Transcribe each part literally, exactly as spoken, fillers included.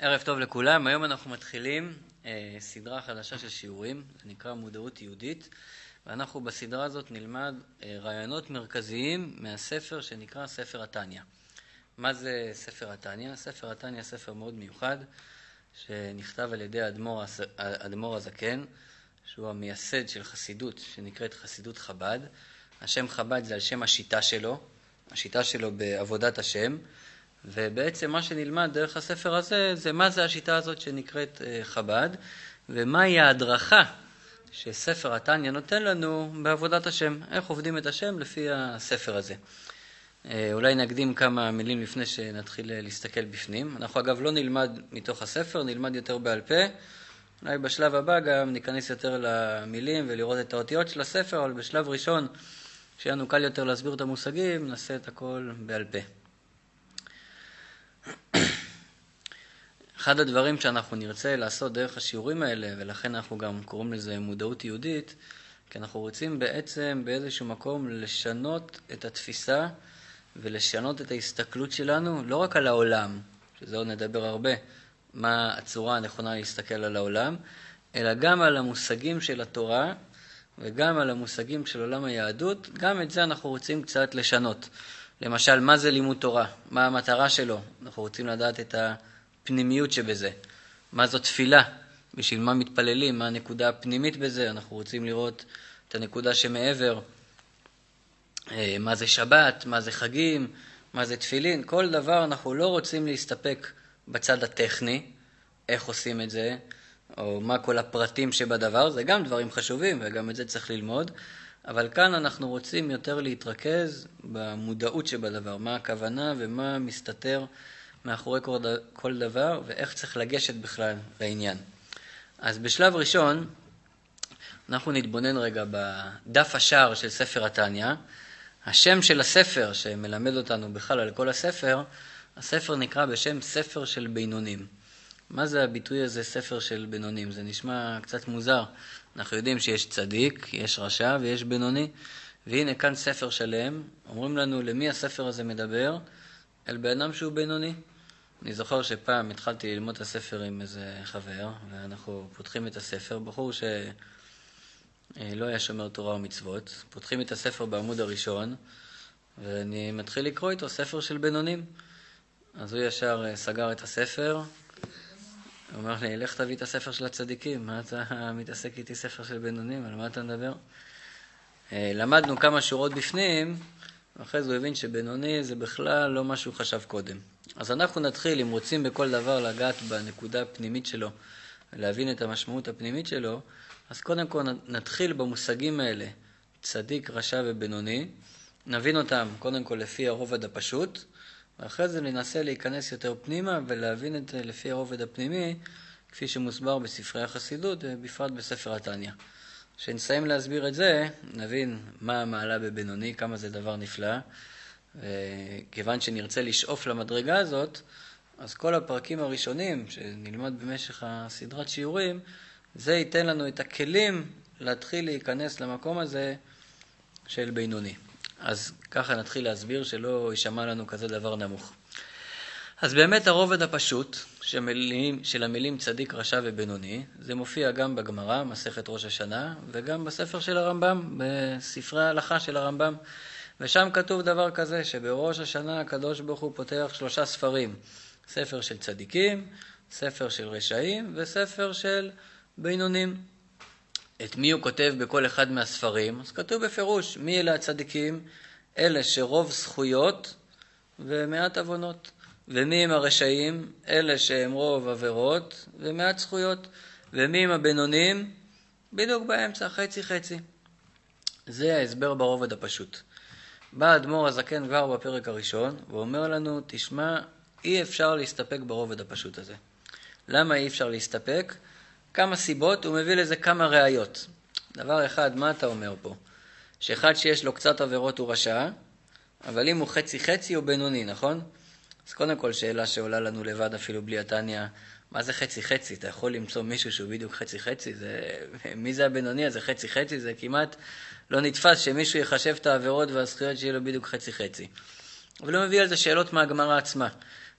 ערב טוב לכולם. היום אנחנו מתחילים אה, סדרה חדשה של שיעורים, זה נקרא מודעות יהודית, ואנחנו בסדרה הזאת נלמד אה, רעיונות מרכזיים מהספר שנקרא ספר התניא. מה זה ספר התניא? ספר התניא ספר מאוד מיוחד, שנכתב על ידי האדמו"ר, האדמו"ר הזקן, שהוא המייסד של חסידות, שנקראת חסידות חב"ד. השם חב"ד זה על שם השיטה שלו, השיטה שלו בעבודת השם, ובעצם מה שנלמד דרך הספר הזה, זה מה זה השיטה הזאת שנקראת חב"ד, ומהי ההדרכה שספר התניא נותן לנו בעבודת השם, איך עובדים את השם לפי הספר הזה. אולי נקדים כמה מילים לפני שנתחיל להסתכל בפנים. אנחנו אגב לא נלמד מתוך הספר, נלמד יותר בעל פה. אולי בשלב הבא גם ניכנס יותר למילים ולראות את האותיות של הספר, אבל בשלב ראשון, שיהיה לנו קל יותר להסביר את המושגים, נעשה את הכל בעל פה. אחד הדברים שאנחנו נרצה לעשות דרך השיעורים האלה, ולכן אנחנו גם קוראים לזה מודעות יהודית, כי אנחנו רוצים בעצם באיזשהו מקום לשנות את התפיסה ולשנות את ההסתכלות שלנו, לא רק על העולם, שזה עוד נדבר הרבה, מה הצורה הנכונה להסתכל על העולם, אלא גם על המושגים של התורה וגם על המושגים של עולם היהדות. גם את זה אנחנו רוצים קצת לשנות. למשל, מה זה לימוד תורה? מה המטרה שלו? אנחנו רוצים לדעת את הפנימיות שבזה. מה זו תפילה? בשביל מה מתפללים? מה הנקודה הפנימית בזה? אנחנו רוצים לראות את הנקודה שמעבר. מה זה שבת? מה זה חגים? מה זה תפילין? כל דבר אנחנו לא רוצים להסתפק בצד הטכני, איך עושים את זה, או מה כל הפרטים שבדבר. זה גם דברים חשובים וגם את זה צריך ללמוד. אבל כאן אנחנו רוצים יותר להתרכז במודעות שבדבר, מה הכוונה ומה מסתתר מאחורי כל דבר, ואיך צריך לגשת בכלל לעניין. אז בשלב ראשון, אנחנו נתבונן רגע בדף השער של ספר התניא. השם של הספר שמלמד אותנו בכלל על כל הספר, הספר נקרא בשם ספר של בינונים. מה זה הביטוי הזה, ספר של בינונים? זה נשמע קצת מוזר. אנחנו יודעים שיש צדיק, יש רשע ויש בינוני, והנה כאן ספר שלם. אומרים לנו למי הספר הזה מדבר? אל בן שהוא בינוני. אני זוכר שפעם התחלתי ללמוד את הספר עם איזה חבר, ואנחנו פותחים את הספר, בחור שלא היה שומר תורה ומצוות, פותחים את הספר בעמוד הראשון, ואני מתחיל לקרוא איתו ספר של בינונים. אז הוא ישר סגר את הספר, הוא אומר לי, לך תביא את הספר של הצדיקים, מה אתה מתעסק איתי ספר של בינונים, על מה אתה מדבר? למדנו כמה שורות בפנים, ואחרי זה הוא הבין שבינוני זה בכלל לא מה שהוא חשב קודם. אז אנחנו נתחיל, אם רוצים בכל דבר לגעת בנקודה הפנימית שלו, ולהבין את המשמעות הפנימית שלו, אז קודם כל נתחיל במושגים האלה, צדיק, רשע ובינוני, נבין אותם קודם כל לפי הרובד הפשוט, ואחרי זה ננסה להיכנס יותר פנימה ולהבין את זה לפי הרובד הפנימי, כפי שמוסבר בספרי החסידות ובפרט בספר התניא. כשנסיים להסביר את זה, נבין מה המעלה בבינוני, כמה זה דבר נפלא. וכיוון שנרצה לשאוף למדרגה הזאת, אז כל הפרקים הראשונים שנלמד במשך הסדרת שיעורים, זה ייתן לנו את הכלים להתחיל להיכנס למקום הזה של בינוני. אז ככה נתחיל להסביר שלא יישמע לנו כזה דבר נמוך. אז באמת הרובד הפשוט של המילים, של המילים צדיק, רשע ובינוני, זה מופיע גם בגמרא, מסכת ראש השנה, וגם בספר של הרמב"ם, בספרי ההלכה של הרמב"ם. ושם כתוב דבר כזה, שבראש השנה הקדוש ברוך הוא פותח שלושה ספרים. ספר של צדיקים, ספר של רשעים וספר של בינונים. את מי הוא כותב בכל אחד מהספרים? אז כתוב בפירוש, מי אלה הצדיקים? אלה שרוב זכויות ומעט עוונות. ומי הם הרשעים? אלה שהם רוב עבירות ומעט זכויות. ומי הם הבינונים? בדיוק באמצע, חצי חצי. זה ההסבר ברובד הפשוט. בא האדמו"ר הזקן כבר בפרק הראשון, ואומר לנו, תשמע, אי אפשר להסתפק ברובד הפשוט הזה. למה אי אפשר להסתפק? כמה סיבות, הוא מביא לזה כמה ראיות. דבר אחד, מה אתה אומר פה? שאחד שיש לו קצת עבירות הוא רשע, אבל אם הוא חצי חצי הוא בינוני, נכון? אז קודם כל שאלה שעולה לנו לבד אפילו בלי התניא, מה זה חצי חצי? אתה יכול למצוא מישהו שהוא בדיוק חצי חצי? זה... מי זה הבינוני? אז זה חצי חצי, זה כמעט לא נתפס שמישהו יחשב את העבירות והזכויות שיהיה לו בדיוק חצי חצי. אבל הוא מביא על זה שאלות מהגמרא עצמה.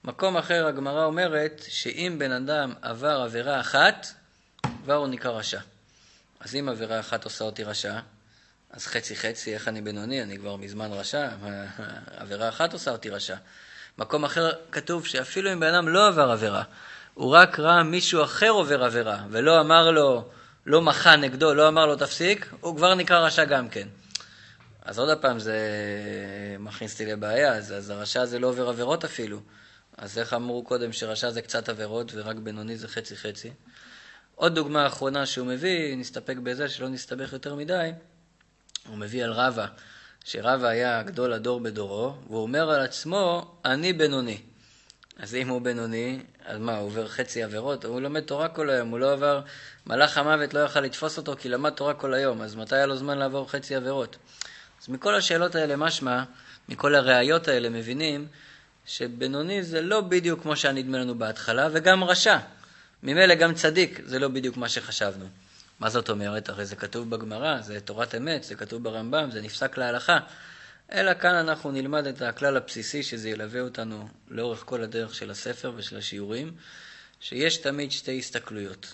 מקום אחר הגמרא אומרת שאם בן אדם עבר עבירה אחת, כבר הוא נקרא רשע. אז אם עבירה אחת עושה אותי רשע, אז חצי חצי, איך אני בינוני? אני כבר מזמן רשע, עבירה אחת עושה אותי רשע. מקום אחר כתוב שאפילו אם בן אדם לא עבר עבירה, הוא רק ראה מישהו אחר עובר עבירה, ולא אמר לו, לא מחה נגדו, לא אמר לו תפסיק, הוא כבר נקרא רשע גם כן. אז עוד הפעם זה מכניס אותי לבעיה, אז, אז הרשע זה לא עובר עבירות אפילו. אז איך אמרו קודם שרשע זה קצת עבירות ורק בינוני זה חצי חצי? עוד דוגמה אחרונה שהוא מביא, נסתפק בזה שלא נסתבך יותר מדי, הוא מביא על רבא, שרבא היה גדול הדור בדורו, והוא אומר על עצמו, אני בינוני. אז אם הוא בינוני, אז מה, הוא עובר חצי עבירות? הוא לומד תורה כל היום, הוא לא עבר, מלאך המוות לא יכל לתפוס אותו כי למד תורה כל היום, אז מתי היה לו זמן לעבור חצי עבירות? אז מכל השאלות האלה משמע, מכל הראיות האלה מבינים, שבינוני זה לא בדיוק כמו שנדמה לנו בהתחלה, וגם רשע. ממילא גם צדיק, זה לא בדיוק מה שחשבנו. מה זאת אומרת? הרי זה כתוב בגמרא, זה תורת אמת, זה כתוב ברמב"ם, זה נפסק להלכה. אלא כאן אנחנו נלמד את הכלל הבסיסי שזה ילווה אותנו לאורך כל הדרך של הספר ושל השיעורים, שיש תמיד שתי הסתכלויות.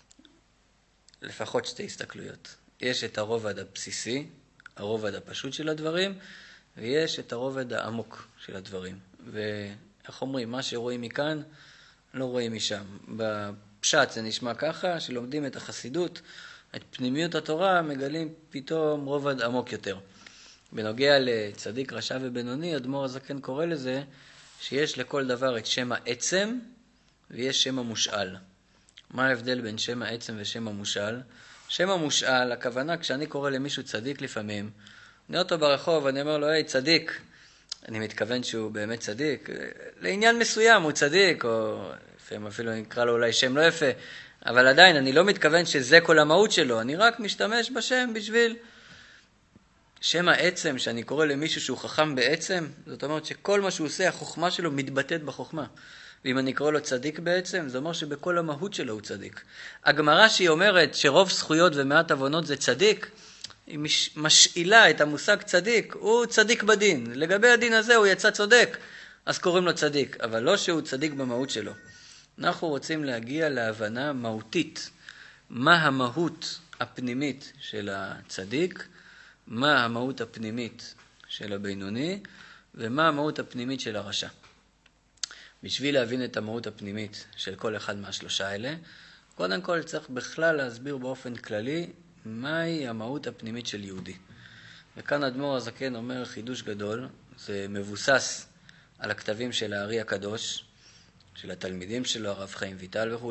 לפחות שתי הסתכלויות. יש את הרובד הבסיסי, הרובד הפשוט של הדברים, ויש את הרובד העמוק של הדברים. ואיך אומרים, מה שרואים מכאן, לא רואים משם. בפשט זה נשמע ככה, שלומדים את החסידות, את פנימיות התורה, מגלים פתאום רובד עמוק יותר. בנוגע לצדיק, רשע ובינוני, אדמו"ר הזקן קורא לזה שיש לכל דבר את שם העצם ויש שם המושאל. מה ההבדל בין שם העצם ושם המושאל? שם המושאל, הכוונה כשאני קורא למישהו צדיק לפעמים, אני אותו ברחוב, אני אומר לו, היי צדיק, אני מתכוון שהוא באמת צדיק, לעניין מסוים הוא צדיק, או לפעמים אפילו נקרא לו אולי שם לא יפה, אבל עדיין אני לא מתכוון שזה כל המהות שלו, אני רק משתמש בשם בשביל שם העצם, שאני קורא למישהו שהוא חכם בעצם, זאת אומרת שכל מה שהוא עושה, החוכמה שלו מתבטאת בחוכמה. ואם אני קורא לו צדיק בעצם, זה אומר שבכל המהות שלו הוא צדיק. הגמרא שהיא אומרת שרוב זכויות ומעט עוונות זה צדיק, היא משאילה את המושג צדיק, הוא צדיק בדין. לגבי הדין הזה הוא יצא צודק, אז קוראים לו צדיק, אבל לא שהוא צדיק במהות שלו. אנחנו רוצים להגיע להבנה מהותית. מה המהות הפנימית של הצדיק, מה המהות הפנימית של הבינוני, ומה המהות הפנימית של הרשע. בשביל להבין את המהות הפנימית של כל אחד מהשלושה האלה, קודם כל צריך בכלל להסביר באופן כללי מהי המהות הפנימית של יהודי. וכאן אדמו"ר הזקן אומר חידוש גדול, זה מבוסס על הכתבים של הארי הקדוש, של התלמידים שלו, הרב חיים ויטל וכו',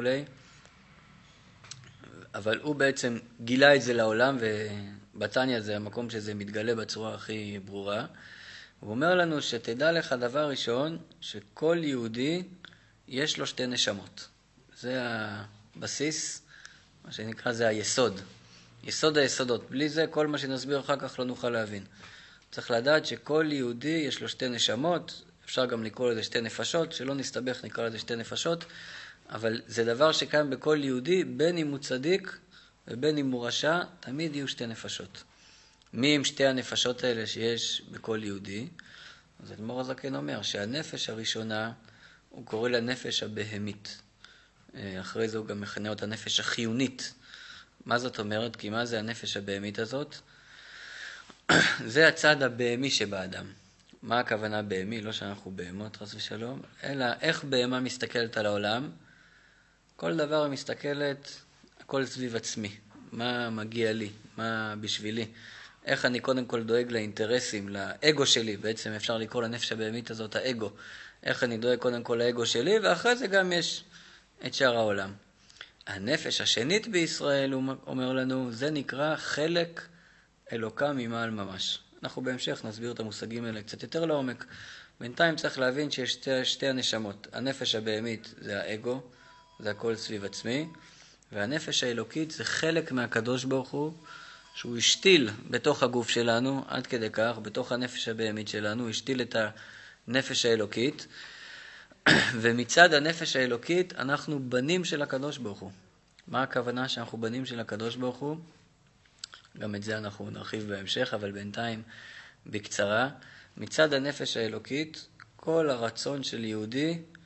אבל הוא בעצם גילה את זה לעולם, ובתניא זה המקום שזה מתגלה בצורה הכי ברורה. הוא אומר לנו שתדע לך דבר ראשון, שכל יהודי יש לו שתי נשמות. זה הבסיס, מה שנקרא זה היסוד. יסוד היסודות. בלי זה כל מה שנסביר אחר כך לא נוכל להבין. צריך לדעת שכל יהודי יש לו שתי נשמות, אפשר גם לקרוא לזה שתי נפשות, שלא נסתבך נקרא לזה שתי נפשות, אבל זה דבר שקיים בכל יהודי, בין אם הוא צדיק ובין אם הוא רשע, תמיד יהיו שתי נפשות. מי עם שתי הנפשות האלה שיש בכל יהודי? אז אדמו"ר הזקן אומר שהנפש הראשונה, הוא קורא לה נפש הבהמית. אחרי זה הוא גם מכנה אותה נפש החיונית. מה זאת אומרת? כי מה זה הנפש הבהמית הזאת? זה הצד הבהמי שבאדם. מה הכוונה בהמי? לא שאנחנו בהמות, חס ושלום, אלא איך בהמה מסתכלת על העולם? כל דבר מסתכלת, הכל סביב עצמי. מה מגיע לי? מה בשבילי? איך אני קודם כל דואג לאינטרסים, לאגו שלי, בעצם אפשר לקרוא לנפש הבהמית הזאת האגו. איך אני דואג קודם כל לאגו שלי, ואחרי זה גם יש את שאר העולם. הנפש השנית בישראל, הוא אומר לנו, זה נקרא חלק אלוקה ממעל ממש. אנחנו בהמשך נסביר את המושגים האלה קצת יותר לעומק. בינתיים צריך להבין שיש שתי, שתי הנשמות. הנפש הבהמית זה האגו, זה הכל סביב עצמי, והנפש האלוקית זה חלק מהקדוש ברוך הוא, שהוא השתיל בתוך הגוף שלנו, עד כדי כך, בתוך הנפש הבהמית שלנו, הוא השתיל את הנפש האלוקית, ומצד הנפש האלוקית אנחנו בנים של הקדוש ברוך הוא. מה הכוונה שאנחנו בנים של הקדוש ברוך הוא? גם את זה אנחנו נרחיב בהמשך, אבל בינתיים בקצרה. מצד הנפש האלוקית, כל הרצון של יהודי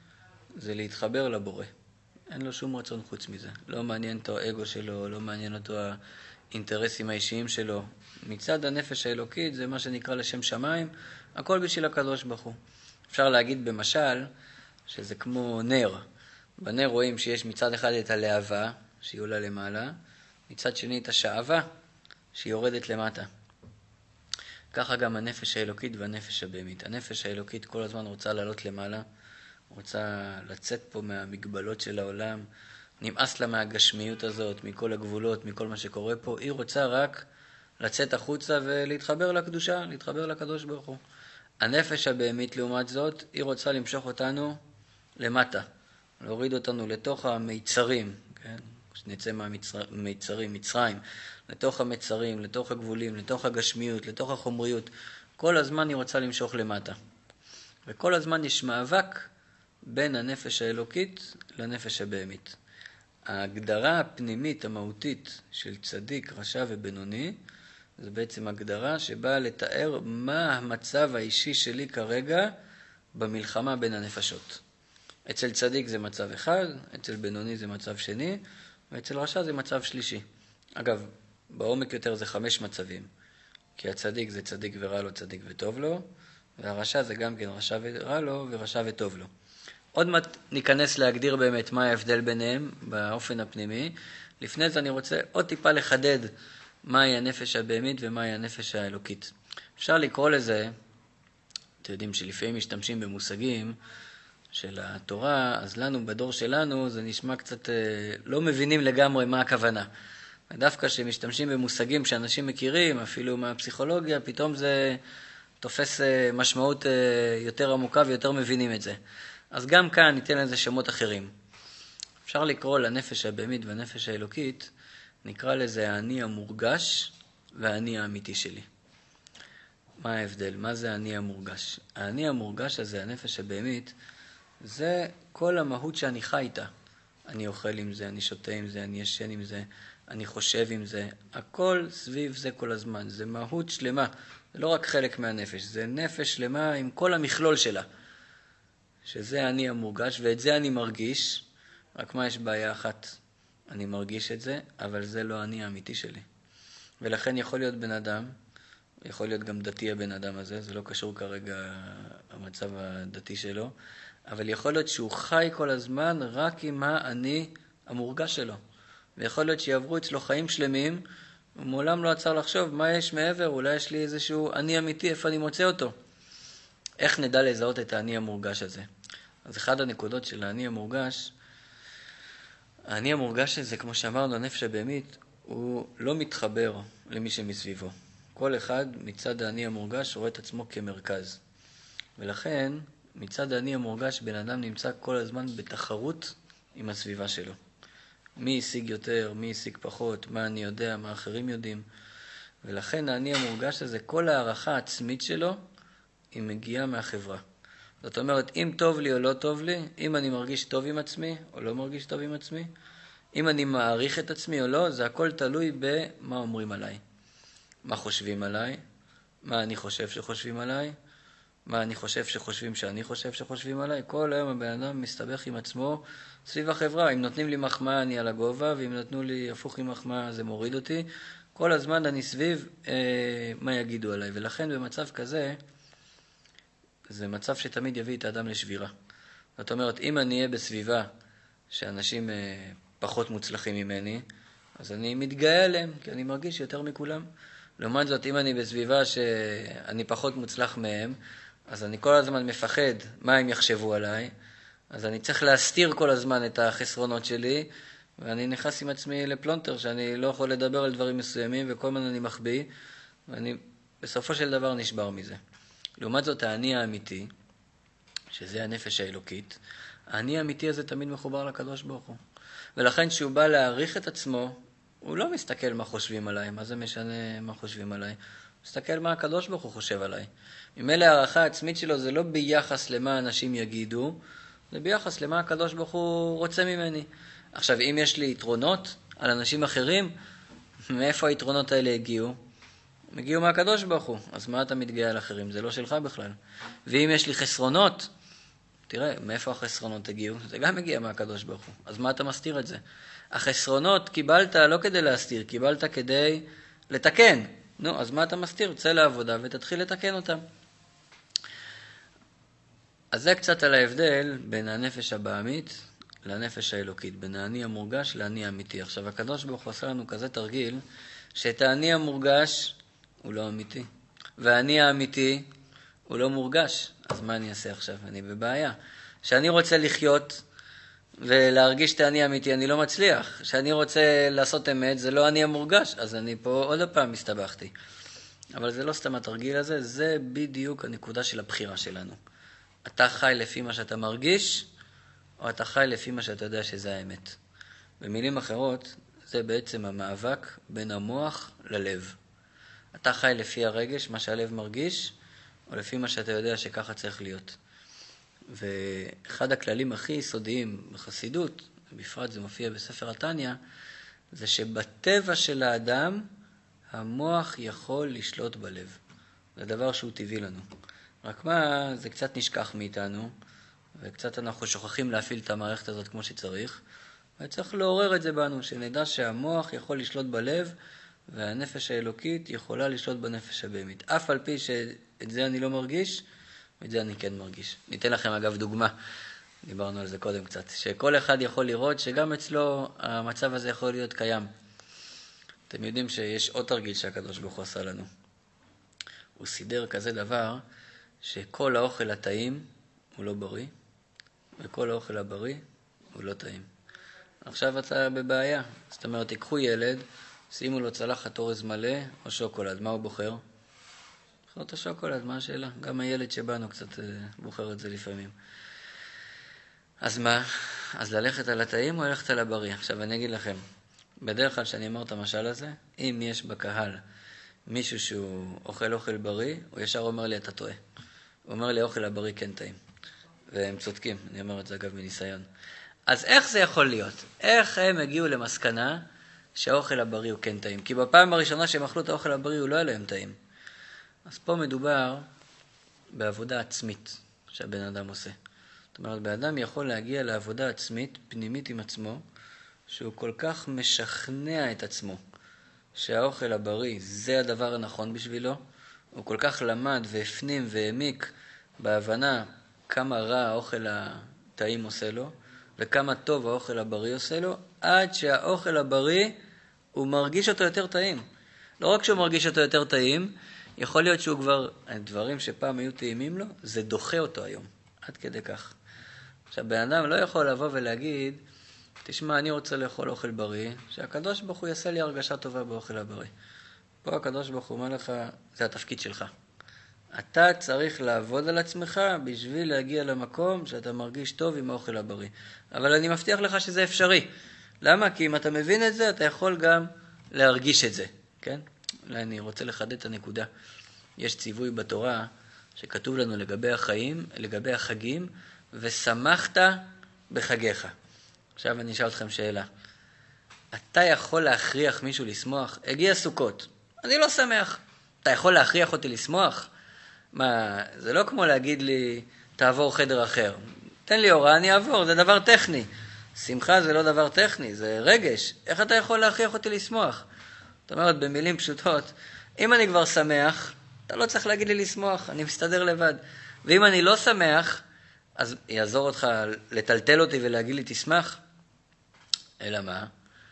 זה להתחבר לבורא. אין לו שום רצון חוץ מזה. לא מעניין אותו האגו שלו, לא מעניין אותו האינטרסים האישיים שלו. מצד הנפש האלוקית זה מה שנקרא לשם שמיים, הכל בשביל הקדוש ברוך הוא. אפשר להגיד במשל שזה כמו נר. בנר רואים שיש מצד אחד את הלהבה, שהיא עולה למעלה, מצד שני את השעבה, שהיא יורדת למטה. ככה גם הנפש האלוקית והנפש הבהמית. הנפש האלוקית כל הזמן רוצה לעלות למעלה, רוצה לצאת פה מהמגבלות של העולם, נמאס לה מהגשמיות הזאת, מכל הגבולות, מכל מה שקורה פה. היא רוצה רק לצאת החוצה ולהתחבר לקדושה, להתחבר לקדוש ברוך הוא. הנפש הבהמית לעומת זאת, היא רוצה למשוך אותנו למטה, להוריד אותנו לתוך המיצרים, כן? שנצא מהמיצרים, מצרים, לתוך המצרים, לתוך הגבולים, לתוך הגשמיות, לתוך החומריות. כל הזמן היא רוצה למשוך למטה. וכל הזמן יש מאבק בין הנפש האלוקית לנפש הבהמית. ההגדרה הפנימית, המהותית של צדיק, רשע ובינוני, זה בעצם הגדרה שבאה לתאר מה המצב האישי שלי כרגע במלחמה בין הנפשות. אצל צדיק זה מצב אחד, אצל בינוני זה מצב שני, ואצל רשע זה מצב שלישי. אגב, בעומק יותר זה חמש מצבים. כי הצדיק זה צדיק ורע לו, צדיק וטוב לו, והרשע זה גם כן רשע ורע לו ורשע וטוב לו. עוד מעט ניכנס להגדיר באמת מה ההבדל ביניהם באופן הפנימי. לפני זה אני רוצה עוד טיפה לחדד מהי הנפש הבהמית ומהי הנפש האלוקית. אפשר לקרוא לזה, אתם יודעים שלפעמים משתמשים במושגים של התורה, אז לנו בדור שלנו זה נשמע קצת לא מבינים לגמרי מה הכוונה. ודווקא שמשתמשים במושגים שאנשים מכירים, אפילו מהפסיכולוגיה, פתאום זה תופס משמעות יותר עמוקה ויותר מבינים את זה. אז גם כאן ניתן לזה שמות אחרים. אפשר לקרוא לנפש הבהמית והנפש האלוקית, נקרא לזה האני המורגש והאני האמיתי שלי. מה ההבדל? מה זה האני המורגש? האני המורגש הזה, הנפש הבהמית, זה כל המהות שאני חי איתה. אני אוכל עם זה, אני שותה עם זה, אני ישן עם זה, אני חושב עם זה. הכל סביב זה כל הזמן. זה מהות שלמה. זה לא רק חלק מהנפש, זה נפש שלמה עם כל המכלול שלה. שזה אני המורגש, ואת זה אני מרגיש. רק מה יש בעיה אחת? אני מרגיש את זה, אבל זה לא אני האמיתי שלי. ולכן יכול להיות בן אדם, יכול להיות גם דתי הבן אדם הזה, זה לא קשור כרגע המצב הדתי שלו, אבל יכול להיות שהוא חי כל הזמן רק עם האני המורגש שלו. ויכול להיות שיעברו אצלו חיים שלמים, ומעולם לא עצר לחשוב מה יש מעבר, אולי יש לי איזשהו אני אמיתי, איפה אני מוצא אותו. איך נדע לזהות את האני המורגש הזה? אז אחד הנקודות של האני המורגש, האני המורגש הזה, כמו שאמרנו, הנפש הבהמית, הוא לא מתחבר למי שמסביבו. כל אחד מצד האני המורגש רואה את עצמו כמרכז. ולכן, מצד האני המורגש, בן אדם נמצא כל הזמן בתחרות עם הסביבה שלו. מי השיג יותר, מי השיג פחות, מה אני יודע, מה אחרים יודעים. ולכן האני המורגש הזה, כל הערכה העצמית שלו, היא מגיעה מהחברה. זאת אומרת, אם טוב לי או לא טוב לי, אם אני מרגיש טוב עם עצמי או לא מרגיש טוב עם עצמי, אם אני מעריך את עצמי או לא, זה הכל תלוי במה אומרים עליי. מה חושבים עליי, מה אני חושב שחושבים עליי, מה אני חושב שחושבים שאני חושב שחושבים עליי. כל היום הבן אדם מסתבך עם עצמו סביב החברה. אם נותנים לי מחמאה אני על הגובה, ואם נתנו לי הפוך עם מחמאה זה מוריד אותי. כל הזמן אני סביב אה, מה יגידו עליי. ולכן במצב כזה, זה מצב שתמיד יביא את האדם לשבירה. זאת אומרת, אם אני אהיה בסביבה שאנשים אה, פחות מוצלחים ממני, אז אני מתגאה עליהם, כי אני מרגיש יותר מכולם. לעומת זאת, אם אני בסביבה שאני פחות מוצלח מהם, אז אני כל הזמן מפחד מה הם יחשבו עליי, אז אני צריך להסתיר כל הזמן את החסרונות שלי, ואני נכנס עם עצמי לפלונטר שאני לא יכול לדבר על דברים מסוימים, וכל הזמן אני מחביא, ואני בסופו של דבר נשבר מזה. לעומת זאת, האני האמיתי, שזה הנפש האלוקית, האני האמיתי הזה תמיד מחובר לקדוש ברוך הוא. ולכן כשהוא בא להעריך את עצמו, הוא לא מסתכל מה חושבים עליי, מה זה משנה מה חושבים עליי. הוא מסתכל מה הקדוש ברוך הוא חושב עליי. אם אלה הערכה העצמית שלו, זה לא ביחס למה אנשים יגידו, זה ביחס למה הקדוש ברוך הוא רוצה ממני. עכשיו, אם יש לי יתרונות על אנשים אחרים, מאיפה היתרונות האלה הגיעו? הם הגיעו מהקדוש ברוך הוא. אז מה אתה מתגאה על אחרים? זה לא שלך בכלל. ואם יש לי חסרונות, תראה, מאיפה החסרונות הגיעו? זה גם מגיע מהקדוש ברוך הוא. אז מה אתה מסתיר את זה? החסרונות קיבלת לא כדי להסתיר, קיבלת כדי לתקן. נו, אז מה אתה מסתיר? צא לעבודה ותתחיל לתקן אותם. אז זה קצת על ההבדל בין הנפש הבעמית לנפש האלוקית, בין האני המורגש לאני האמיתי. עכשיו, הקדוש ברוך הוא עושה לנו כזה תרגיל, שאת האני המורגש הוא לא אמיתי, והאני האמיתי הוא לא מורגש. אז מה אני אעשה עכשיו? אני בבעיה. שאני רוצה לחיות ולהרגיש את האני האמיתי, אני לא מצליח. שאני רוצה לעשות אמת, זה לא אני המורגש, אז אני פה עוד פעם הסתבכתי. אבל זה לא סתם התרגיל הזה, זה בדיוק הנקודה של הבחירה שלנו. אתה חי לפי מה שאתה מרגיש, או אתה חי לפי מה שאתה יודע שזה האמת. במילים אחרות, זה בעצם המאבק בין המוח ללב. אתה חי לפי הרגש, מה שהלב מרגיש, או לפי מה שאתה יודע שככה צריך להיות. ואחד הכללים הכי יסודיים בחסידות, בפרט זה מופיע בספר התניא, זה שבטבע של האדם, המוח יכול לשלוט בלב. זה דבר שהוא טבעי לנו. רק מה, זה קצת נשכח מאיתנו, וקצת אנחנו שוכחים להפעיל את המערכת הזאת כמו שצריך, וצריך לעורר את זה בנו, שנדע שהמוח יכול לשלוט בלב, והנפש האלוקית יכולה לשלוט בנפש הבהמית. אף על פי שאת זה אני לא מרגיש, ואת זה אני כן מרגיש. ניתן לכם אגב דוגמה, דיברנו על זה קודם קצת, שכל אחד יכול לראות שגם אצלו המצב הזה יכול להיות קיים. אתם יודעים שיש עוד תרגיל שהקדוש ברוך הוא עשה לנו. הוא סידר כזה דבר, שכל האוכל הטעים הוא לא בריא, וכל האוכל הבריא הוא לא טעים. עכשיו אתה בבעיה. זאת אומרת, תיקחו ילד, שימו לו צלחת אורז מלא או שוקולד. מה הוא בוחר? בוחר את השוקולד, מה השאלה? גם הילד שבנו קצת בוחר את זה לפעמים. אז מה? אז ללכת על הטעים או ללכת על הבריא? עכשיו אני אגיד לכם, בדרך כלל שאני אמר את המשל הזה, אם יש בקהל מישהו שהוא אוכל אוכל בריא, הוא ישר אומר לי, אתה טועה. הוא אומר לי, האוכל הבריא כן טעים. והם צודקים, אני אומר את זה אגב מניסיון. אז איך זה יכול להיות? איך הם הגיעו למסקנה שהאוכל הבריא הוא כן טעים? כי בפעם הראשונה שהם אכלו את האוכל הבריא הוא לא היה להם טעים. אז פה מדובר בעבודה עצמית שהבן אדם עושה. זאת אומרת, בן אדם יכול להגיע לעבודה עצמית, פנימית עם עצמו, שהוא כל כך משכנע את עצמו שהאוכל הבריא זה הדבר הנכון בשבילו. הוא כל כך למד והפנים והעמיק בהבנה כמה רע האוכל הטעים עושה לו, וכמה טוב האוכל הבריא עושה לו, עד שהאוכל הבריא הוא מרגיש אותו יותר טעים. לא רק שהוא מרגיש אותו יותר טעים, יכול להיות שהוא כבר, הדברים שפעם היו טעימים לו, זה דוחה אותו היום, עד כדי כך. עכשיו, בן אדם לא יכול לבוא ולהגיד, תשמע, אני רוצה לאכול אוכל בריא, שהקדוש ברוך הוא יעשה לי הרגשה טובה באוכל הבריא. פה הקדוש ברוך הוא אומר לך, זה התפקיד שלך. אתה צריך לעבוד על עצמך בשביל להגיע למקום שאתה מרגיש טוב עם האוכל הבריא. אבל אני מבטיח לך שזה אפשרי. למה? כי אם אתה מבין את זה, אתה יכול גם להרגיש את זה. כן? אולי אני רוצה לחדד את הנקודה. יש ציווי בתורה שכתוב לנו לגבי החיים, לגבי החגים, ושמחת בחגיך. עכשיו אני אשאל אתכם שאלה. אתה יכול להכריח מישהו לשמוח? הגיע סוכות. אני לא שמח. אתה יכול להכריח אותי לשמוח? מה, זה לא כמו להגיד לי, תעבור חדר אחר. תן לי הוראה, אני אעבור, זה דבר טכני. שמחה זה לא דבר טכני, זה רגש. איך אתה יכול להכריח אותי לשמוח? זאת אומרת, במילים פשוטות, אם אני כבר שמח, אתה לא צריך להגיד לי לשמוח, אני מסתדר לבד. ואם אני לא שמח, אז יעזור אותך לטלטל אותי ולהגיד לי תשמח. אלא מה?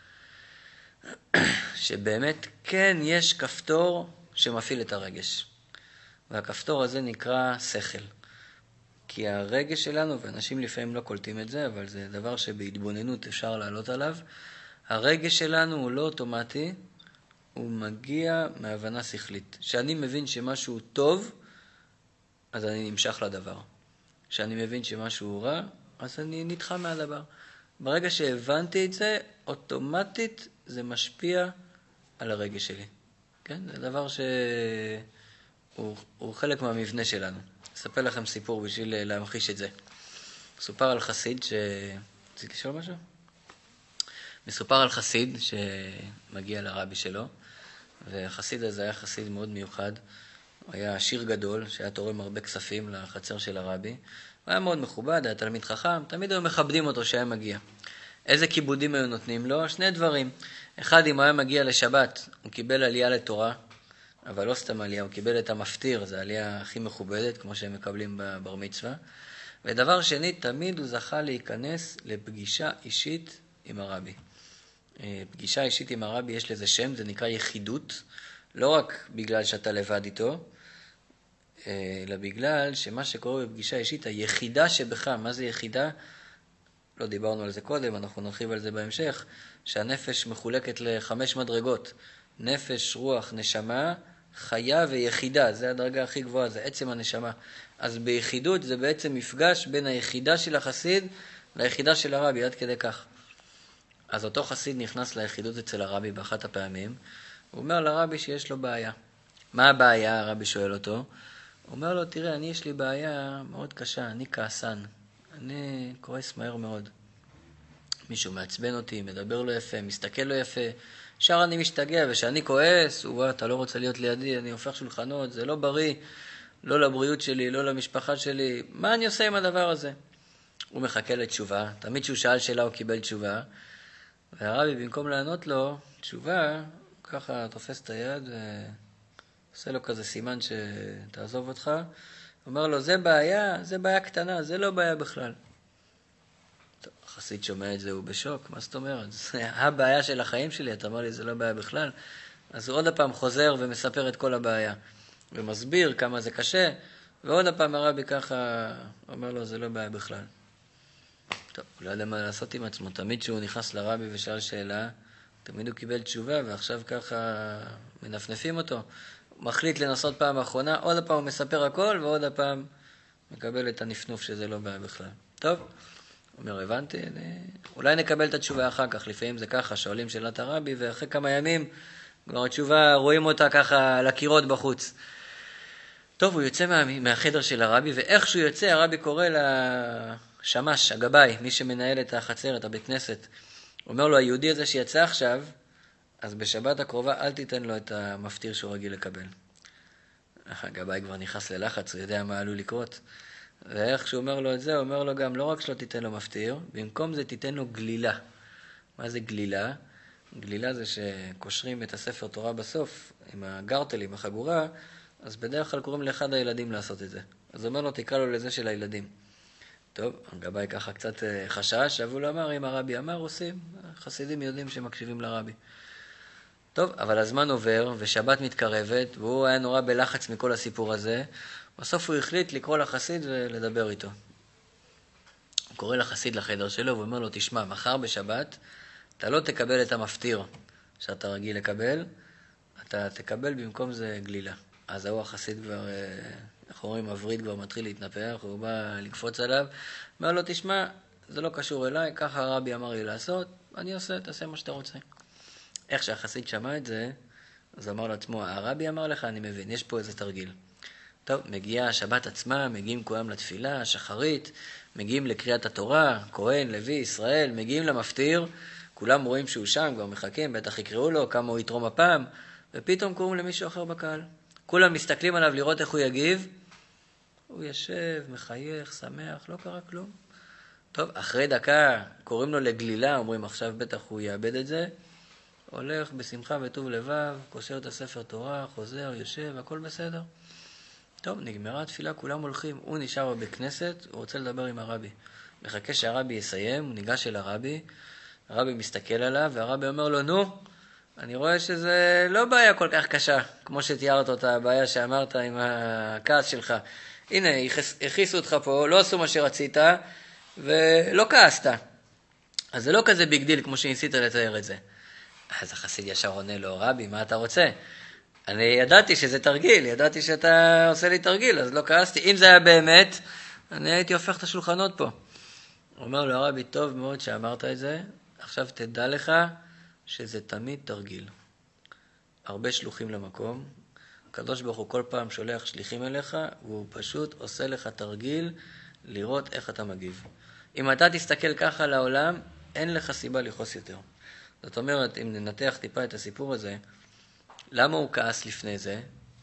שבאמת כן יש כפתור שמפעיל את הרגש. והכפתור הזה נקרא שכל. כי הרגש שלנו, ואנשים לפעמים לא קולטים את זה, אבל זה דבר שבהתבוננות אפשר לעלות עליו, הרגש שלנו הוא לא אוטומטי, הוא מגיע מהבנה שכלית. כשאני מבין שמשהו טוב, אז אני נמשך לדבר. כשאני מבין שמשהו רע, אז אני נדחה מהדבר. ברגע שהבנתי את זה, אוטומטית זה משפיע על הרגש שלי. כן? זה דבר שהוא הוא חלק מהמבנה שלנו. אספר לכם סיפור בשביל להמחיש את זה. מסופר על חסיד ש... רציתי לשאול משהו? מסופר על חסיד שמגיע לרבי שלו, והחסיד הזה היה חסיד מאוד מיוחד, הוא היה עשיר גדול, שהיה תורם הרבה כספים לחצר של הרבי. הוא היה מאוד מכובד, היה תלמיד חכם, תמיד היו מכבדים אותו שהיה מגיע. איזה כיבודים היו נותנים לו? שני דברים. אחד, אם הוא היה מגיע לשבת, הוא קיבל עלייה לתורה, אבל לא סתם עלייה, הוא קיבל את המפטיר, זו העלייה הכי מכובדת, כמו שהם מקבלים בבר מצווה. ודבר שני, תמיד הוא זכה להיכנס לפגישה אישית עם הרבי. פגישה אישית עם הרבי יש לזה שם, זה נקרא יחידות, לא רק בגלל שאתה לבד איתו, אלא בגלל שמה שקורה בפגישה אישית, היחידה שבך, מה זה יחידה? לא דיברנו על זה קודם, אנחנו נרחיב על זה בהמשך, שהנפש מחולקת לחמש מדרגות, נפש, רוח, נשמה, חיה ויחידה, זה הדרגה הכי גבוהה, זה עצם הנשמה. אז ביחידות זה בעצם מפגש בין היחידה של החסיד ליחידה של הרבי, עד כדי כך. אז אותו חסיד נכנס ליחידות אצל הרבי באחת הפעמים, הוא אומר לרבי שיש לו בעיה. מה הבעיה? הרבי שואל אותו. הוא אומר לו, תראה, אני יש לי בעיה מאוד קשה, אני כעסן, אני כועס מהר מאוד. מישהו מעצבן אותי, מדבר לא יפה, מסתכל לא יפה, שער אני משתגע, ושאני כועס, הוא, אתה לא רוצה להיות לידי, אני הופך שולחנות, זה לא בריא, לא לבריאות שלי, לא למשפחה שלי, מה אני עושה עם הדבר הזה? הוא מחכה לתשובה, תמיד שהוא שאל שאלה הוא קיבל תשובה, והרבי במקום לענות לו תשובה, ככה תופס את היד ועושה לו כזה סימן שתעזוב אותך, אומר לו, זה בעיה, זה בעיה קטנה, זה לא בעיה בכלל. טוב, החסיד שומע את זה, הוא בשוק, מה זאת אומרת? זה הבעיה של החיים שלי, אתה אומר לי, זה לא בעיה בכלל. אז הוא עוד הפעם חוזר ומספר את כל הבעיה, ומסביר כמה זה קשה, ועוד הפעם הרבי ככה אומר לו, זה לא בעיה בכלל. טוב, הוא לא יודע מה לעשות עם עצמו, תמיד שהוא נכנס לרבי ושאל שאלה, תמיד הוא קיבל תשובה, ועכשיו ככה מנפנפים אותו. הוא מחליט לנסות פעם האחרונה, עוד הפעם הוא מספר הכל, ועוד הפעם מקבל את הנפנוף שזה לא בעיה בכלל. טוב, הוא אומר, הבנתי, אני... אולי נקבל את התשובה אחר כך, לפעמים זה ככה, שואלים שאלת הרבי, ואחרי כמה ימים, כבר התשובה, רואים אותה ככה על הקירות בחוץ. טוב, הוא יוצא מה... מהחדר של הרבי, ואיך שהוא יוצא, הרבי קורא לשמש, הגבאי, מי שמנהל את החצר, את הבית כנסת. הוא אומר לו, היהודי הזה שיצא עכשיו, אז בשבת הקרובה אל תיתן לו את המפטיר שהוא רגיל לקבל. הגבאי כבר נכנס ללחץ, הוא יודע מה עלול לקרות. ואיך שהוא אומר לו את זה, הוא אומר לו גם, לא רק שלא תיתן לו מפטיר, במקום זה תיתן לו גלילה. מה זה גלילה? גלילה זה שקושרים את הספר תורה בסוף, עם הגרטל, עם החגורה, אז בדרך כלל קוראים לאחד הילדים לעשות את זה. אז הוא אומר לו, תקרא לו לזה של הילדים. טוב, הגבאי ככה קצת חשש, אבל הוא אמר, אם הרבי אמר, עושים, חסידים יודעים שמקשיבים לרבי. טוב, אבל הזמן עובר, ושבת מתקרבת, והוא היה נורא בלחץ מכל הסיפור הזה, בסוף הוא החליט לקרוא לחסיד ולדבר איתו. הוא קורא לחסיד לחדר שלו, והוא אומר לו, תשמע, מחר בשבת, אתה לא תקבל את המפטיר שאתה רגיל לקבל, אתה תקבל במקום זה גלילה. אז הוא החסיד כבר, איך אומרים, הברית כבר מתחיל להתנפח, הוא בא לקפוץ עליו, אומר לו, תשמע, זה לא קשור אליי, ככה הרבי אמר לי לעשות, אני עושה, תעשה מה שאתה רוצה. איך שהחסיד שמע את זה, אז אמר לעצמו, הרבי אמר לך, אני מבין, יש פה איזה תרגיל. טוב, מגיעה השבת עצמה, מגיעים כולם לתפילה, שחרית, מגיעים לקריאת התורה, כהן, לוי, ישראל, מגיעים למפטיר, כולם רואים שהוא שם, כבר מחכים, בטח יקראו לו, כמה הוא יתרום הפעם, ופתאום קוראים למישהו אחר בקהל. כולם מסתכלים עליו לראות איך הוא יגיב, הוא ישב, מחייך, שמח, לא קרה כלום. טוב, אחרי דקה קוראים לו לגלילה, אומרים עכשיו בטח הוא יאבד את זה, הולך בשמחה וטוב לבב, קושר את הספר תורה, חוזר, יושב, הכל בסדר. טוב, נגמרה התפילה, כולם הולכים, הוא נשאר בבית כנסת, הוא רוצה לדבר עם הרבי. מחכה שהרבי יסיים, הוא ניגש אל הרבי, הרבי מסתכל עליו, והרבי אומר לו, נו, אני רואה שזה לא בעיה כל כך קשה, כמו שתיארת אותה, הבעיה שאמרת עם הכעס שלך. הנה, הכיסו אותך פה, לא עשו מה שרצית, ולא כעסת. אז זה לא כזה ביג דיל כמו שניסית לתאר את זה. אז החסיד ישר עונה לו, רבי, מה אתה רוצה? אני ידעתי שזה תרגיל, ידעתי שאתה עושה לי תרגיל, אז לא כעסתי. אם זה היה באמת, אני הייתי הופך את השולחנות פה. הוא אומר לו, הרבי, טוב מאוד שאמרת את זה, עכשיו תדע לך שזה תמיד תרגיל. הרבה שלוחים למקום, הקדוש ברוך הוא כל פעם שולח שליחים אליך, והוא פשוט עושה לך תרגיל לראות איך אתה מגיב. אם אתה תסתכל ככה לעולם, אין לך סיבה לכעוס יותר. זאת אומרת, אם ננתח טיפה את הסיפור הזה, למה הוא כעס לפני זה?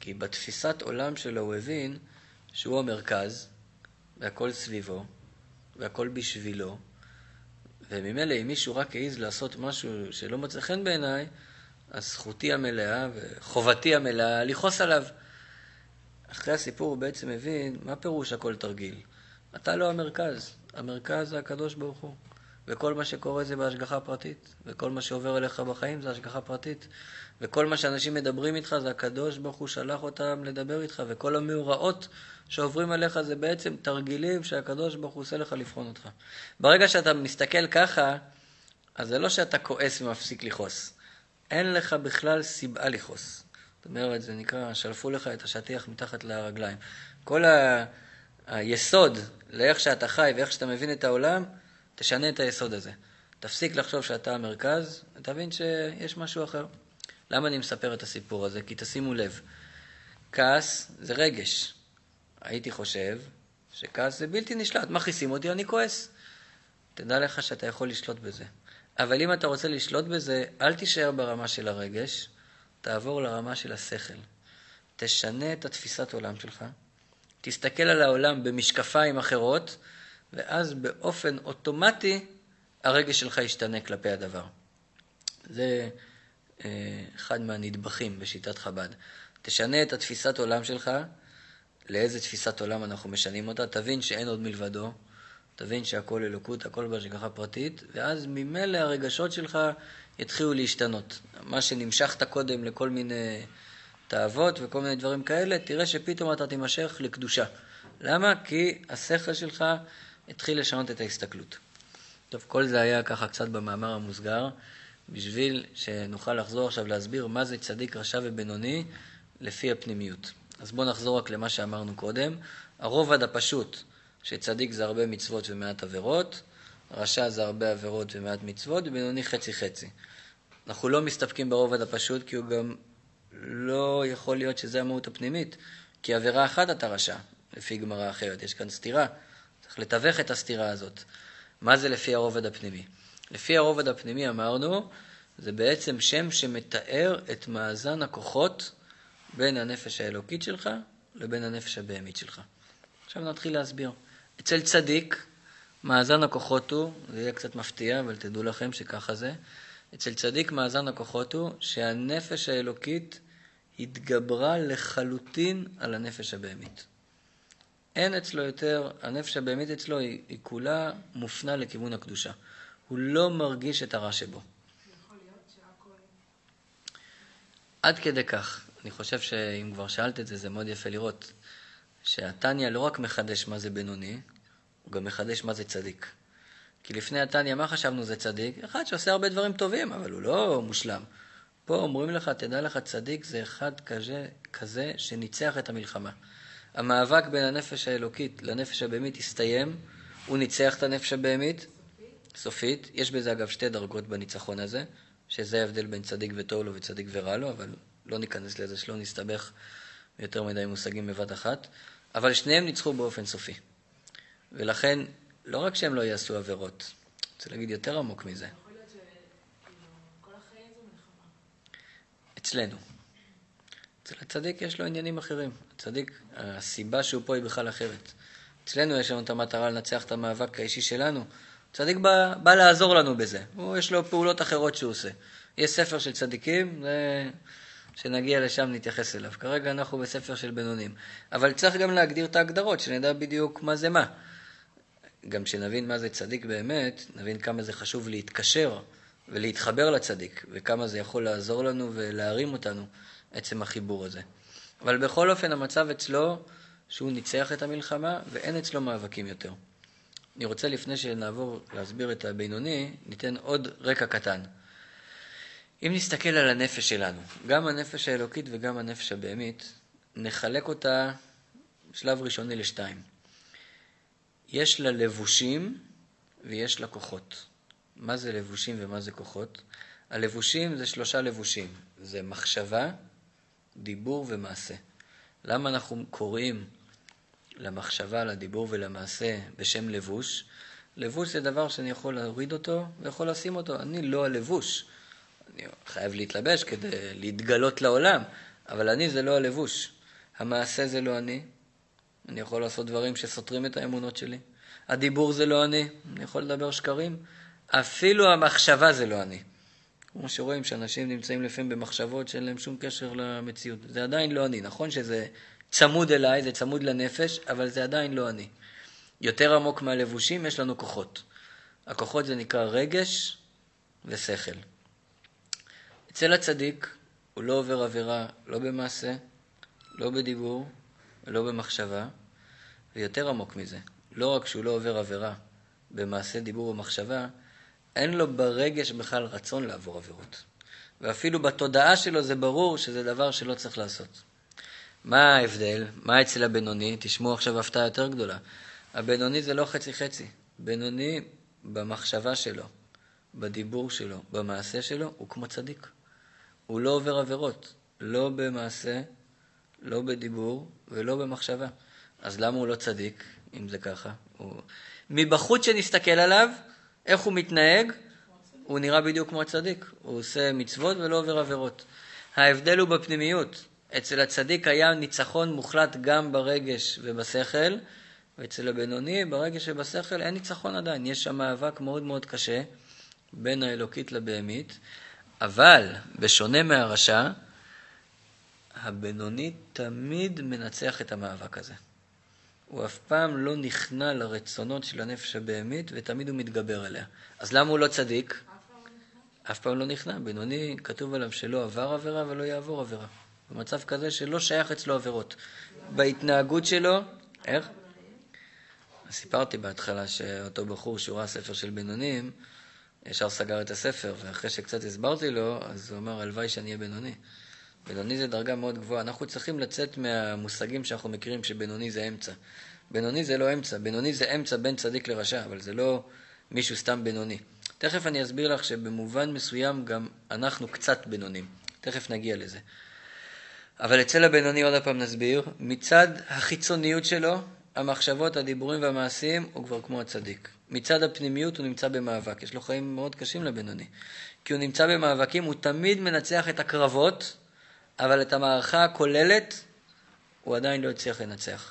כי בתפיסת עולם שלו הוא הבין שהוא המרכז, והכל סביבו, והכל בשבילו, וממילא אם מישהו רק העיז לעשות משהו שלא מצא חן בעיניי, אז זכותי המלאה וחובתי המלאה לכעוס עליו. אחרי הסיפור הוא בעצם מבין מה פירוש הכל תרגיל. אתה לא המרכז, המרכז זה הקדוש ברוך הוא. וכל מה שקורה זה בהשגחה פרטית, וכל מה שעובר אליך בחיים זה השגחה פרטית, וכל מה שאנשים מדברים איתך זה הקדוש ברוך הוא שלח אותם לדבר איתך, וכל המאורעות שעוברים אליך זה בעצם תרגילים שהקדוש ברוך הוא עושה לך לבחון אותך. ברגע שאתה מסתכל ככה, אז זה לא שאתה כועס ומפסיק לכעוס. אין לך בכלל סיבה לכעוס. זאת אומרת, זה נקרא, שלפו לך את השטיח מתחת לרגליים. כל ה... היסוד לאיך שאתה חי ואיך שאתה מבין את העולם, תשנה את היסוד הזה. תפסיק לחשוב שאתה המרכז, תבין שיש משהו אחר. למה אני מספר את הסיפור הזה? כי תשימו לב, כעס זה רגש. הייתי חושב שכעס זה בלתי נשלט. מכעיסים אותי, אני כועס. תדע לך שאתה יכול לשלוט בזה. אבל אם אתה רוצה לשלוט בזה, אל תישאר ברמה של הרגש, תעבור לרמה של השכל. תשנה את התפיסת עולם שלך, תסתכל על העולם במשקפיים אחרות, ואז באופן אוטומטי הרגש שלך ישתנה כלפי הדבר. זה אה, אחד מהנדבכים בשיטת חב"ד. תשנה את התפיסת עולם שלך, לאיזה תפיסת עולם אנחנו משנים אותה, תבין שאין עוד מלבדו, תבין שהכל אלוקות, הכל בהשגחה פרטית, ואז ממילא הרגשות שלך יתחילו להשתנות. מה שנמשכת קודם לכל מיני תאוות וכל מיני דברים כאלה, תראה שפתאום אתה תימשך לקדושה. למה? כי השכל שלך התחיל לשנות את ההסתכלות. טוב, כל זה היה ככה קצת במאמר המוסגר, בשביל שנוכל לחזור עכשיו להסביר מה זה צדיק, רשע ובינוני לפי הפנימיות. אז בואו נחזור רק למה שאמרנו קודם. הרובד הפשוט, שצדיק זה הרבה מצוות ומעט עבירות, רשע זה הרבה עבירות ומעט מצוות, ובינוני חצי חצי. אנחנו לא מסתפקים ברובד הפשוט, כי הוא גם לא יכול להיות שזה המהות הפנימית, כי עבירה אחת אתה רשע, לפי גמרא אחרת. יש כאן סתירה, צריך לתווך את הסתירה הזאת. מה זה לפי הרובד הפנימי? לפי הרובד הפנימי אמרנו, זה בעצם שם שמתאר את מאזן הכוחות בין הנפש האלוקית שלך לבין הנפש הבהמית שלך. עכשיו נתחיל להסביר. אצל צדיק, מאזן הכוחות הוא, זה יהיה קצת מפתיע, אבל תדעו לכם שככה זה, אצל צדיק מאזן הכוחות הוא שהנפש האלוקית התגברה לחלוטין על הנפש הבהמית. אין אצלו יותר, הנפש הבהמית אצלו היא, היא כולה מופנה לכיוון הקדושה. הוא לא מרגיש את הרע שבו. יכול להיות שהכל... עד כדי כך, אני חושב שאם כבר שאלת את זה, זה מאוד יפה לראות, שהתניא לא רק מחדש מה זה בינוני, הוא גם מחדש מה זה צדיק. כי לפני התניא, מה חשבנו זה צדיק? אחד שעושה הרבה דברים טובים, אבל הוא לא מושלם. פה אומרים לך, תדע לך, צדיק זה אחד כזה, כזה שניצח את המלחמה. המאבק בין הנפש האלוקית לנפש הבהמית הסתיים, הוא ניצח את הנפש הבהמית, סופית. סופית. יש בזה אגב שתי דרגות בניצחון הזה, שזה ההבדל בין צדיק וטוב לו וצדיק ורע לו, אבל לא ניכנס לזה, שלא נסתבך יותר מדי מושגים בבת אחת, אבל שניהם ניצחו באופן סופי. ולכן, לא רק שהם לא יעשו עבירות, רוצה להגיד יותר עמוק מזה. יכול להיות שכל החיים זו מלחמה. אצלנו. אצל הצדיק יש לו עניינים אחרים. הצדיק, הסיבה שהוא פה היא בכלל אחרת. אצלנו יש לנו את המטרה לנצח את המאבק האישי שלנו. צדיק בא, בא לעזור לנו בזה. הוא יש לו פעולות אחרות שהוא עושה. יש ספר של צדיקים, זה... שנגיע לשם נתייחס אליו. כרגע אנחנו בספר של בינונים. אבל צריך גם להגדיר את ההגדרות, שנדע בדיוק מה זה מה. גם שנבין מה זה צדיק באמת, נבין כמה זה חשוב להתקשר ולהתחבר לצדיק, וכמה זה יכול לעזור לנו ולהרים אותנו, עצם החיבור הזה. אבל בכל אופן המצב אצלו, שהוא ניצח את המלחמה, ואין אצלו מאבקים יותר. אני רוצה לפני שנעבור להסביר את הבינוני, ניתן עוד רקע קטן. אם נסתכל על הנפש שלנו, גם הנפש האלוקית וגם הנפש הבהמית, נחלק אותה בשלב ראשוני לשתיים. יש לה לבושים ויש לה כוחות. מה זה לבושים ומה זה כוחות? הלבושים זה שלושה לבושים. זה מחשבה, דיבור ומעשה. למה אנחנו קוראים למחשבה, לדיבור ולמעשה בשם לבוש? לבוש זה דבר שאני יכול להוריד אותו ויכול לשים אותו. אני לא הלבוש. אני חייב להתלבש כדי להתגלות לעולם, אבל אני זה לא הלבוש. המעשה זה לא אני, אני יכול לעשות דברים שסותרים את האמונות שלי. הדיבור זה לא אני, אני יכול לדבר שקרים. אפילו המחשבה זה לא אני. כמו שרואים שאנשים נמצאים לפעמים במחשבות שאין להם שום קשר למציאות. זה עדיין לא אני. נכון שזה צמוד אליי, זה צמוד לנפש, אבל זה עדיין לא אני. יותר עמוק מהלבושים יש לנו כוחות. הכוחות זה נקרא רגש ושכל. אצל הצדיק הוא לא עובר עבירה, לא במעשה, לא בדיבור ולא במחשבה, ויותר עמוק מזה. לא רק שהוא לא עובר עבירה במעשה, דיבור ומחשבה, אין לו ברגש בכלל רצון לעבור עבירות. ואפילו בתודעה שלו זה ברור שזה דבר שלא צריך לעשות. מה ההבדל? מה אצל הבינוני? תשמעו עכשיו הפתעה יותר גדולה. הבינוני זה לא חצי חצי. בינוני במחשבה שלו, בדיבור שלו, במעשה שלו, הוא כמו צדיק. הוא לא עובר עבירות. לא במעשה, לא בדיבור ולא במחשבה. אז למה הוא לא צדיק, אם זה ככה? הוא... מבחוץ שנסתכל עליו, איך הוא מתנהג? הוא נראה בדיוק כמו הצדיק. הוא עושה מצוות ולא עובר עבירות. ההבדל הוא בפנימיות. אצל הצדיק היה ניצחון מוחלט גם ברגש ובשכל, ואצל הבינוני ברגש ובשכל אין ניצחון עדיין. יש שם מאבק מאוד מאוד קשה בין האלוקית לבהמית, אבל בשונה מהרשע, הבינוני תמיד מנצח את המאבק הזה. הוא אף פעם לא נכנע לרצונות של הנפש הבהמית, ותמיד הוא מתגבר עליה. אז למה הוא לא צדיק? אף פעם לא נכנע. בינוני כתוב עליו שלא עבר עבירה ולא יעבור עבירה. במצב כזה שלא שייך אצלו עבירות. בהתנהגות שלו, איך? סיפרתי בהתחלה שאותו בחור שהוא ראה ספר של בינונים, ישר סגר את הספר, ואחרי שקצת הסברתי לו, אז הוא אמר, הלוואי שאני אהיה בינוני. בינוני זה דרגה מאוד גבוהה. אנחנו צריכים לצאת מהמושגים שאנחנו מכירים שבינוני זה אמצע. בינוני זה לא אמצע. בינוני זה אמצע בין צדיק לרשע, אבל זה לא מישהו סתם בינוני. תכף אני אסביר לך שבמובן מסוים גם אנחנו קצת בינונים. תכף נגיע לזה. אבל אצל הבינוני עוד הפעם נסביר, מצד החיצוניות שלו, המחשבות, הדיבורים והמעשים, הוא כבר כמו הצדיק. מצד הפנימיות הוא נמצא במאבק. יש לו חיים מאוד קשים לבינוני. כי הוא נמצא במאבקים, הוא תמיד מנצח את הקרבות, אבל את המערכה הכוללת הוא עדיין לא הצליח לנצח.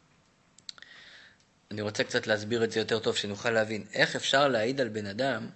אני רוצה קצת להסביר את זה יותר טוב, שנוכל להבין איך אפשר להעיד על בן אדם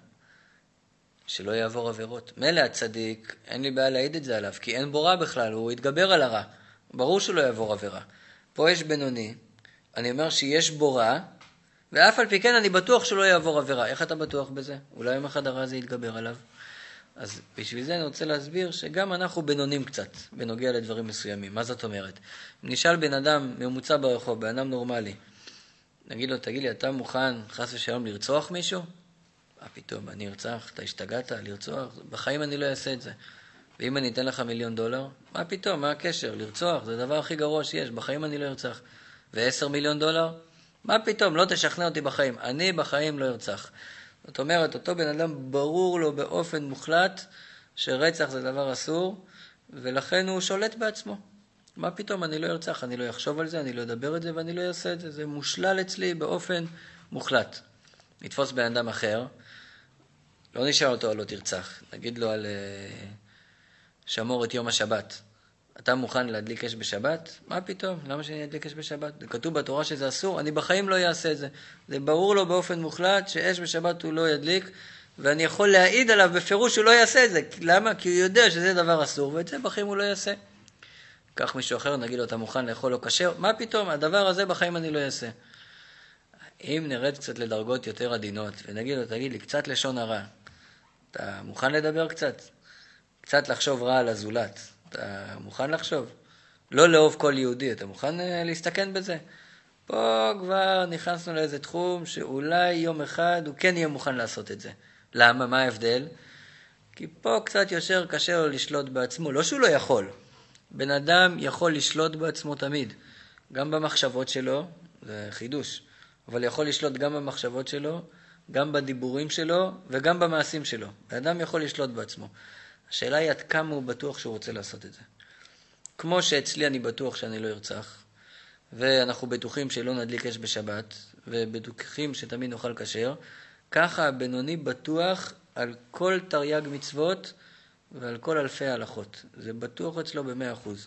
שלא יעבור עבירות. מילא הצדיק, אין לי בעיה להעיד את זה עליו, כי אין בו רע בכלל, הוא יתגבר על הרע. ברור שהוא לא יעבור עבירה. פה יש בינוני, אני אומר שיש בו רע, ואף על פי כן אני בטוח שהוא לא יעבור עבירה. איך אתה בטוח בזה? אולי יום אחד הרע זה יתגבר עליו. אז בשביל זה אני רוצה להסביר שגם אנחנו בינונים קצת, בנוגע לדברים מסוימים. מה זאת אומרת? אם נשאל בן אדם ממוצע ברחוב, בן אדם נורמלי, נגיד לו, תגיד לי, אתה מוכן חס ושלום לרצוח מישהו? מה פתאום, אני ארצח, אתה השתגעת לרצוח? בחיים אני לא אעשה את זה. ואם אני אתן לך מיליון דולר? מה פתאום, מה הקשר? לרצוח, זה הדבר הכי גרוע שיש, בחיים אני לא ארצח. ועשר מיליון דולר? מה פתאום, לא תשכנע אותי בחיים. אני בחיים לא ארצח. זאת אומרת, אותו בן אדם ברור לו באופן מוחלט שרצח זה דבר אסור, ולכן הוא שולט בעצמו. מה פתאום, אני לא ארצח, אני לא אחשוב על זה, אני לא אדבר את זה ואני לא אעשה את זה. זה מושלל אצלי באופן מוחלט. נתפוס בן אדם אחר, לא נשאל אותו על לא תרצח. נגיד לו על שמור את יום השבת. אתה מוכן להדליק אש בשבת? מה פתאום? למה שאני אדליק אש בשבת? זה כתוב בתורה שזה אסור, אני בחיים לא אעשה את זה. זה ברור לו באופן מוחלט שאש בשבת הוא לא ידליק, ואני יכול להעיד עליו בפירוש שהוא לא יעשה את זה. למה? כי הוא יודע שזה דבר אסור, ואת זה בחיים הוא לא יעשה. כך מישהו אחר, נגיד לו, אתה מוכן לאכול לו כשר? מה פתאום? הדבר הזה בחיים אני לא אעשה. אם נרד קצת לדרגות יותר עדינות, ונגיד לו, תגיד לי, קצת לשון הרע, אתה מוכן לדבר קצת? קצת לחשוב רע על הזולת. אתה מוכן לחשוב? לא לאהוב כל יהודי, אתה מוכן להסתכן בזה? פה כבר נכנסנו לאיזה תחום שאולי יום אחד הוא כן יהיה מוכן לעשות את זה. למה? מה ההבדל? כי פה קצת יותר קשה לו לשלוט בעצמו. לא שהוא לא יכול. בן אדם יכול לשלוט בעצמו תמיד. גם במחשבות שלו, זה חידוש, אבל יכול לשלוט גם במחשבות שלו, גם בדיבורים שלו וגם במעשים שלו. בן אדם יכול לשלוט בעצמו. השאלה היא עד כמה הוא בטוח שהוא רוצה לעשות את זה. כמו שאצלי אני בטוח שאני לא ארצח, ואנחנו בטוחים שלא נדליק אש בשבת, ובטוחים שתמיד נאכל כשר, ככה הבינוני בטוח על כל תרי"ג מצוות ועל כל אלפי ההלכות. זה בטוח אצלו במאה אחוז.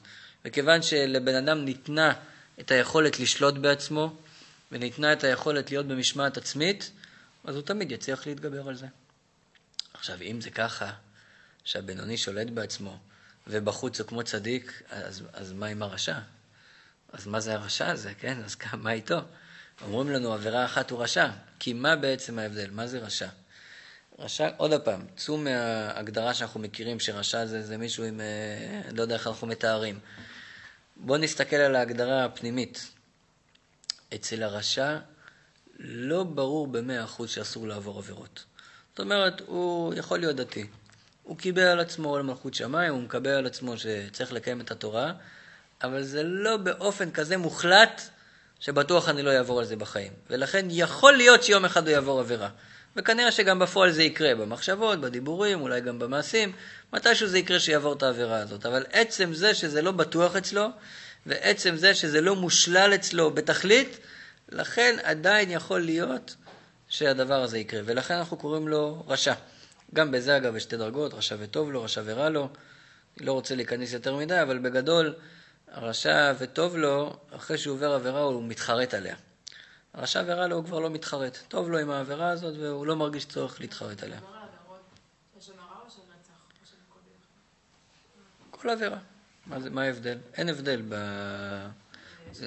וכיוון שלבן אדם ניתנה את היכולת לשלוט בעצמו, וניתנה את היכולת להיות במשמעת עצמית, אז הוא תמיד יצליח להתגבר על זה. עכשיו, אם זה ככה, שהבינוני שולט בעצמו, ובחוץ הוא כמו צדיק, אז, אז מה עם הרשע? אז מה זה הרשע הזה, כן? אז מה איתו? אומרים לנו, עבירה אחת הוא רשע. כי מה בעצם ההבדל? מה זה רשע? רשע, עוד הפעם, צאו מההגדרה שאנחנו מכירים, שרשע זה, זה מישהו עם, לא יודע איך אנחנו מתארים. בואו נסתכל על ההגדרה הפנימית. אצל הרשע לא ברור במאה אחוז שאסור לעבור עבירות. זאת אומרת, הוא יכול להיות דתי. הוא קיבל על עצמו על מלכות שמיים, הוא מקבל על עצמו שצריך לקיים את התורה, אבל זה לא באופן כזה מוחלט שבטוח אני לא אעבור על זה בחיים. ולכן יכול להיות שיום אחד הוא יעבור עבירה. וכנראה שגם בפועל זה יקרה, במחשבות, בדיבורים, אולי גם במעשים, מתישהו זה יקרה שיעבור את העבירה הזאת. אבל עצם זה שזה לא בטוח אצלו, ועצם זה שזה לא מושלל אצלו בתכלית, לכן עדיין יכול להיות שהדבר הזה יקרה. ולכן אנחנו קוראים לו רשע. גם בזה אגב יש שתי דרגות, רשע וטוב לו, רשע ורע לו. אני לא רוצה להיכנס יותר מדי, אבל בגדול, הרשע וטוב לו, אחרי שהוא עובר עבירה הוא מתחרט עליה. הרשע ורע לו הוא כבר לא מתחרט. טוב לו עם העבירה הזאת והוא לא מרגיש צורך להתחרט עליה. מדבר על עבירות של הרע או של רצח? או של כל ביחד? כל עבירה. מה זה, מה ההבדל? אין הבדל ב... זה...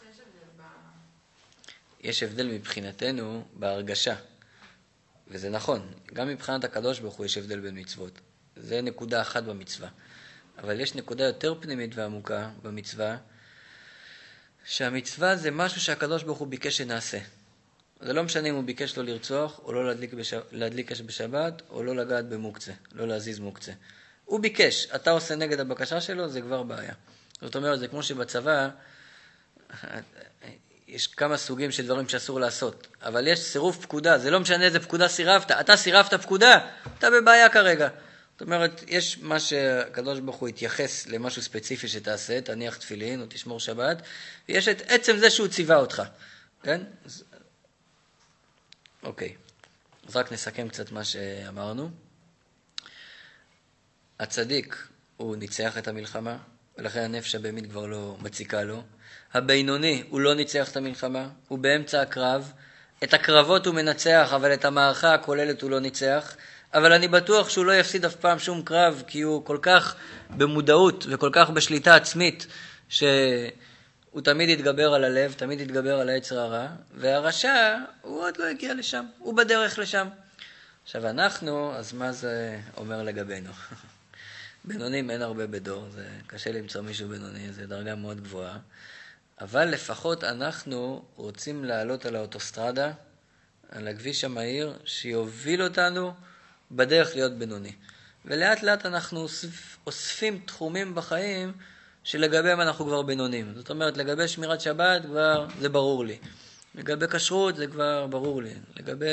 יש הבדל מבחינתנו בהרגשה. וזה נכון. גם מבחינת הקדוש ברוך הוא יש הבדל בין מצוות. זה נקודה אחת במצווה. אבל יש נקודה יותר פנימית ועמוקה במצווה, שהמצווה זה משהו שהקדוש ברוך הוא ביקש שנעשה. זה לא משנה אם הוא ביקש לא לרצוח, או לא להדליק, בשב... להדליק אש בשבת, או לא לגעת במוקצה, לא להזיז מוקצה. הוא ביקש, אתה עושה נגד הבקשה שלו, זה כבר בעיה. זאת אומרת, זה כמו שבצבא, יש כמה סוגים של דברים שאסור לעשות, אבל יש סירוב פקודה, זה לא משנה איזה פקודה סירבת, אתה סירבת פקודה, אתה בבעיה כרגע. זאת אומרת, יש מה שהקדוש ברוך הוא יתייחס למשהו ספציפי שתעשה, תניח תפילין או תשמור שבת, ויש את עצם זה שהוא ציווה אותך, כן? אז... אוקיי, אז רק נסכם קצת מה שאמרנו. הצדיק הוא ניצח את המלחמה, ולכן הנפש הבהמית כבר לא מציקה לו. הבינוני הוא לא ניצח את המלחמה, הוא באמצע הקרב, את הקרבות הוא מנצח, אבל את המערכה הכוללת הוא לא ניצח, אבל אני בטוח שהוא לא יפסיד אף פעם שום קרב, כי הוא כל כך במודעות וכל כך בשליטה עצמית, שהוא תמיד יתגבר על הלב, תמיד יתגבר על היצר הרע, והרשע הוא עוד לא הגיע לשם, הוא בדרך לשם. עכשיו אנחנו, אז מה זה אומר לגבינו? בינונים אין הרבה בדור, זה קשה למצוא מישהו בינוני, זה דרגה מאוד גבוהה, אבל לפחות אנחנו רוצים לעלות על האוטוסטרדה, על הכביש המהיר, שיוביל אותנו בדרך להיות בינוני. ולאט לאט אנחנו אוספ, אוספים תחומים בחיים שלגביהם אנחנו כבר בינונים. זאת אומרת, לגבי שמירת שבת כבר זה ברור לי. לגבי כשרות זה כבר ברור לי. לגבי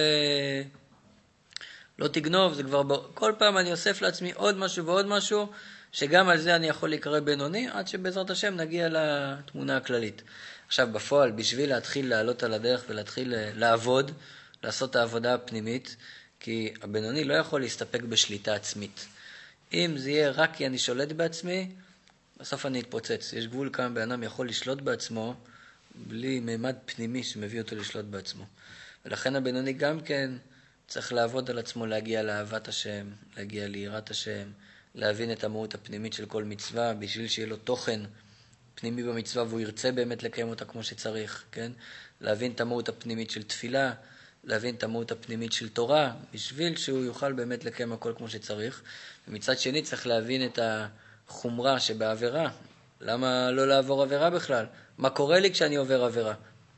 לא תגנוב זה כבר ברור. כל פעם אני אוסף לעצמי עוד משהו ועוד משהו, שגם על זה אני יכול להיקרא בינוני, עד שבעזרת השם נגיע לתמונה הכללית. עכשיו בפועל, בשביל להתחיל לעלות על הדרך ולהתחיל לעבוד, לעשות את העבודה הפנימית, כי הבינוני לא יכול להסתפק בשליטה עצמית. אם זה יהיה רק כי אני שולט בעצמי, בסוף אני אתפוצץ. יש גבול כמה בן אדם יכול לשלוט בעצמו, בלי מימד פנימי שמביא אותו לשלוט בעצמו. ולכן הבינוני גם כן צריך לעבוד על עצמו, להגיע לאהבת השם, להגיע ליראת השם, להבין את המהות הפנימית של כל מצווה, בשביל שיהיה לו תוכן פנימי במצווה, והוא ירצה באמת לקיים אותה כמו שצריך, כן? להבין את המהות הפנימית של תפילה, להבין את המהות הפנימית של תורה, בשביל שהוא יוכל באמת לקיים הכל כמו שצריך. ומצד שני צריך להבין את החומרה שבעבירה. למה לא לעבור עבירה בכלל? מה קורה לי כשאני עובר עבירה?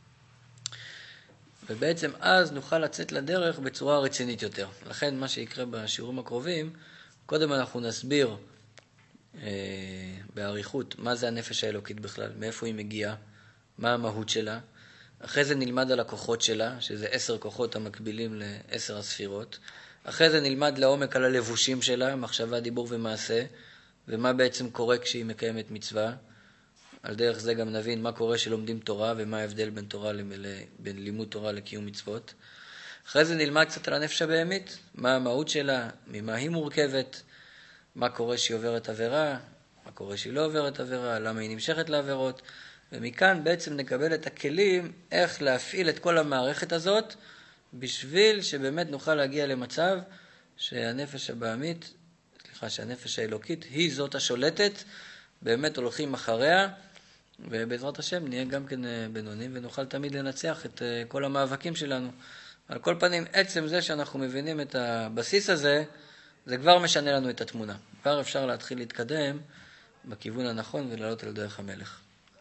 ובעצם אז נוכל לצאת לדרך בצורה רצינית יותר. לכן מה שיקרה בשיעורים הקרובים, קודם אנחנו נסביר אה, בעריכות מה זה הנפש האלוקית בכלל, מאיפה היא מגיעה, מה המהות שלה. אחרי זה נלמד על הכוחות שלה, שזה עשר כוחות המקבילים לעשר הספירות. אחרי זה נלמד לעומק על הלבושים שלה, מחשבה, דיבור ומעשה, ומה בעצם קורה כשהיא מקיימת מצווה. על דרך זה גם נבין מה קורה שלומדים תורה, ומה ההבדל בין, תורה, בין לימוד תורה לקיום מצוות. אחרי זה נלמד קצת על הנפש הבהמית, מה המהות שלה, ממה היא מורכבת, מה קורה שהיא עוברת עבירה, מה קורה שהיא לא עוברת עבירה, למה היא נמשכת לעבירות, ומכאן בעצם נקבל את הכלים איך להפעיל את כל המערכת הזאת, בשביל שבאמת נוכל להגיע למצב שהנפש הבהמית, סליחה, שהנפש האלוקית היא זאת השולטת, באמת הולכים אחריה, ובעזרת השם נהיה גם כן בינונים ונוכל תמיד לנצח את כל המאבקים שלנו. על כל פנים, עצם זה שאנחנו מבינים את הבסיס הזה, זה כבר משנה לנו את התמונה. כבר אפשר להתחיל להתקדם בכיוון הנכון ולעלות על דרך המלך.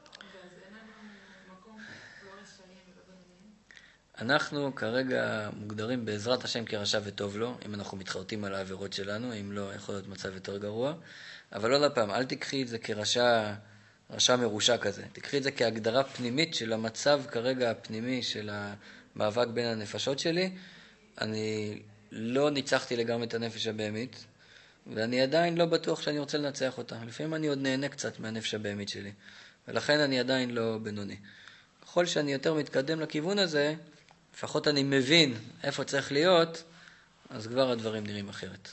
אנחנו כרגע מוגדרים בעזרת השם כרשע וטוב לו, אם אנחנו מתחרטים על העבירות שלנו, אם לא יכול להיות מצב יותר גרוע. אבל עוד הפעם, אל תקחי את זה כרשע רשע מרושע כזה. תקחי את זה כהגדרה פנימית של המצב כרגע הפנימי של המאבק בין הנפשות שלי. אני לא ניצחתי לגמרי את הנפש הבהמית, ואני עדיין לא בטוח שאני רוצה לנצח אותה. לפעמים אני עוד נהנה קצת מהנפש הבהמית שלי, ולכן אני עדיין לא בינוני. ככל שאני יותר מתקדם לכיוון הזה, לפחות אני מבין איפה צריך להיות, אז כבר הדברים נראים אחרת.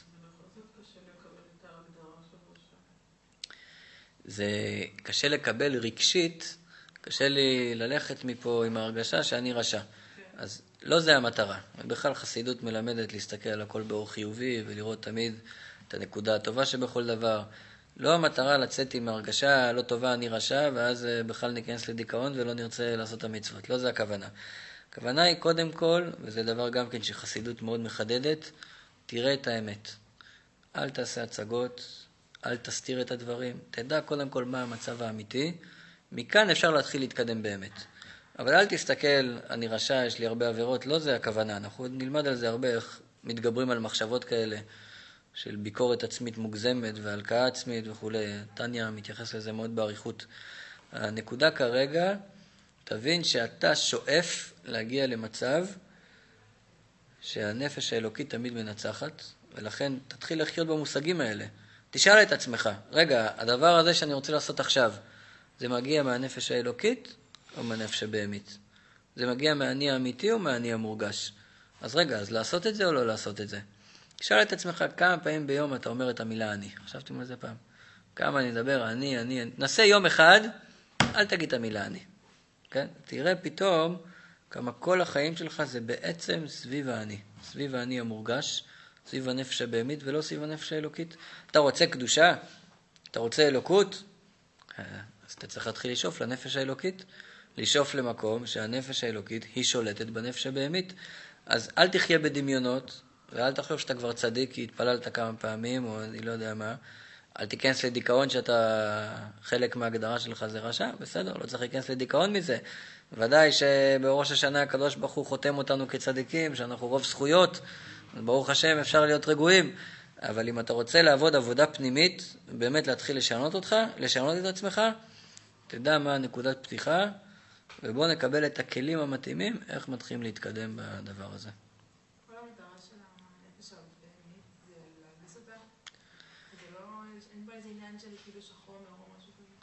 זה קשה לקבל רגשית, קשה לי ללכת מפה עם ההרגשה שאני רשע. אז לא זה המטרה. בכלל חסידות מלמדת להסתכל על הכל באור חיובי ולראות תמיד את הנקודה הטובה שבכל דבר. לא המטרה לצאת עם הרגשה לא טובה אני רשע, ואז בכלל ניכנס לדיכאון ולא נרצה לעשות את המצוות. לא זה הכוונה. הכוונה היא קודם כל, וזה דבר גם כן שחסידות מאוד מחדדת, תראה את האמת. אל תעשה הצגות, אל תסתיר את הדברים. תדע קודם כל מה המצב האמיתי. מכאן אפשר להתחיל להתקדם באמת. אבל אל תסתכל, אני רשע, יש לי הרבה עבירות. לא זה הכוונה. אנחנו נלמד על זה הרבה, איך מתגברים על מחשבות כאלה, של ביקורת עצמית מוגזמת והלקאה עצמית וכו'. טניה מתייחס לזה מאוד בעריכות. הנקודה כרגע, תבין שאתה שואף להגיע למצב שהנפש האלוקית תמיד מנצחת, ולכן תתחיל לחיות במושגים האלה. תשאל את עצמך, רגע, הדבר הזה שאני רוצה לעשות עכשיו, זה מגיע מהנפש האלוקית או מהנפש הבהמית? זה מגיע מהאני האמיתי או מהאני המורגש? אז רגע, אז לעשות את זה או לא לעשות את זה? תשאל את עצמך כמה פעמים ביום אתה אומר את המילה אני. חשבתם על זה פעם? כמה אני אדבר, אני, אני, אני. נסה יום אחד, אל תגיד את המילה אני. כן? תראה פתאום כמה כל החיים שלך זה בעצם סביב האני. סביב האני המורגש, סביב הנפש הבהמית ולא סביב הנפש האלוקית. אתה רוצה קדושה? אתה רוצה אלוקות? אז אתה צריך להתחיל לשאוף לנפש האלוקית. לשאוף למקום שהנפש האלוקית היא שולטת בנפש הבהמית. אז אל תחיה בדמיונות, ואל תחשוב שאתה כבר צדיק כי התפללת כמה פעמים, או אני לא יודע מה. אל תיכנס לדיכאון שאתה, חלק מההגדרה שלך זה רשע, בסדר, לא צריך להיכנס לדיכאון מזה. ודאי שבראש השנה הקדוש ברוך הוא חותם אותנו כצדיקים, שאנחנו רוב זכויות, ברוך השם אפשר להיות רגועים. אבל אם אתה רוצה לעבוד עבודה פנימית, באמת להתחיל לשנות אותך, לשנות את עצמך, תדע מה נקודת פתיחה, ובוא נקבל את הכלים המתאימים, איך מתחילים להתקדם בדבר הזה. כל המטרה של הנפש הבהמית זה להביס אותה? זה לא, אין פה איזה עניין של קידוש החומר או משהו כזה?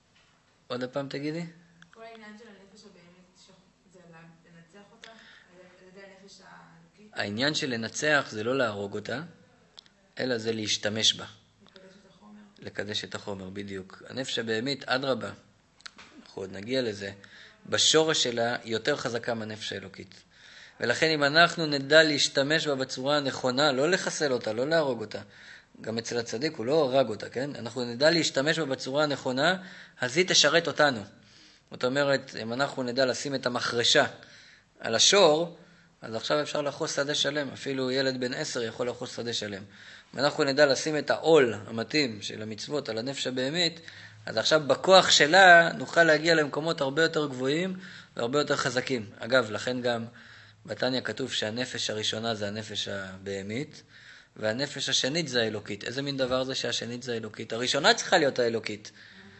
עוד הפעם תגידי? כל העניין של הנפש הבהמית זה לנצח אותה על ידי הנפש האלוקית? העניין של לנצח זה לא להרוג אותה, אלא זה להשתמש בה. לקדש את החומר? לקדש את החומר, בדיוק. הנפש הבהמית, אדרבה, אנחנו עוד נגיע לזה, בשורש שלה היא יותר חזקה מהנפש האלוקית. ולכן אם אנחנו נדע להשתמש בה בצורה הנכונה, לא לחסל אותה, לא להרוג אותה, גם אצל הצדיק הוא לא הרג אותה, כן? אנחנו נדע להשתמש בה בצורה הנכונה, אז היא תשרת אותנו. זאת אומרת, אם אנחנו נדע לשים את המחרשה על השור, אז עכשיו אפשר לחוס שדה שלם, אפילו ילד בן עשר יכול לחוס שדה שלם. אם אנחנו נדע לשים את העול המתאים של המצוות על הנפש הבהמית, אז עכשיו בכוח שלה נוכל להגיע למקומות הרבה יותר גבוהים והרבה יותר חזקים. אגב, לכן גם בתניא כתוב שהנפש הראשונה זה הנפש הבהמית, והנפש השנית זה האלוקית. איזה מין דבר זה שהשנית זה האלוקית? הראשונה צריכה להיות האלוקית.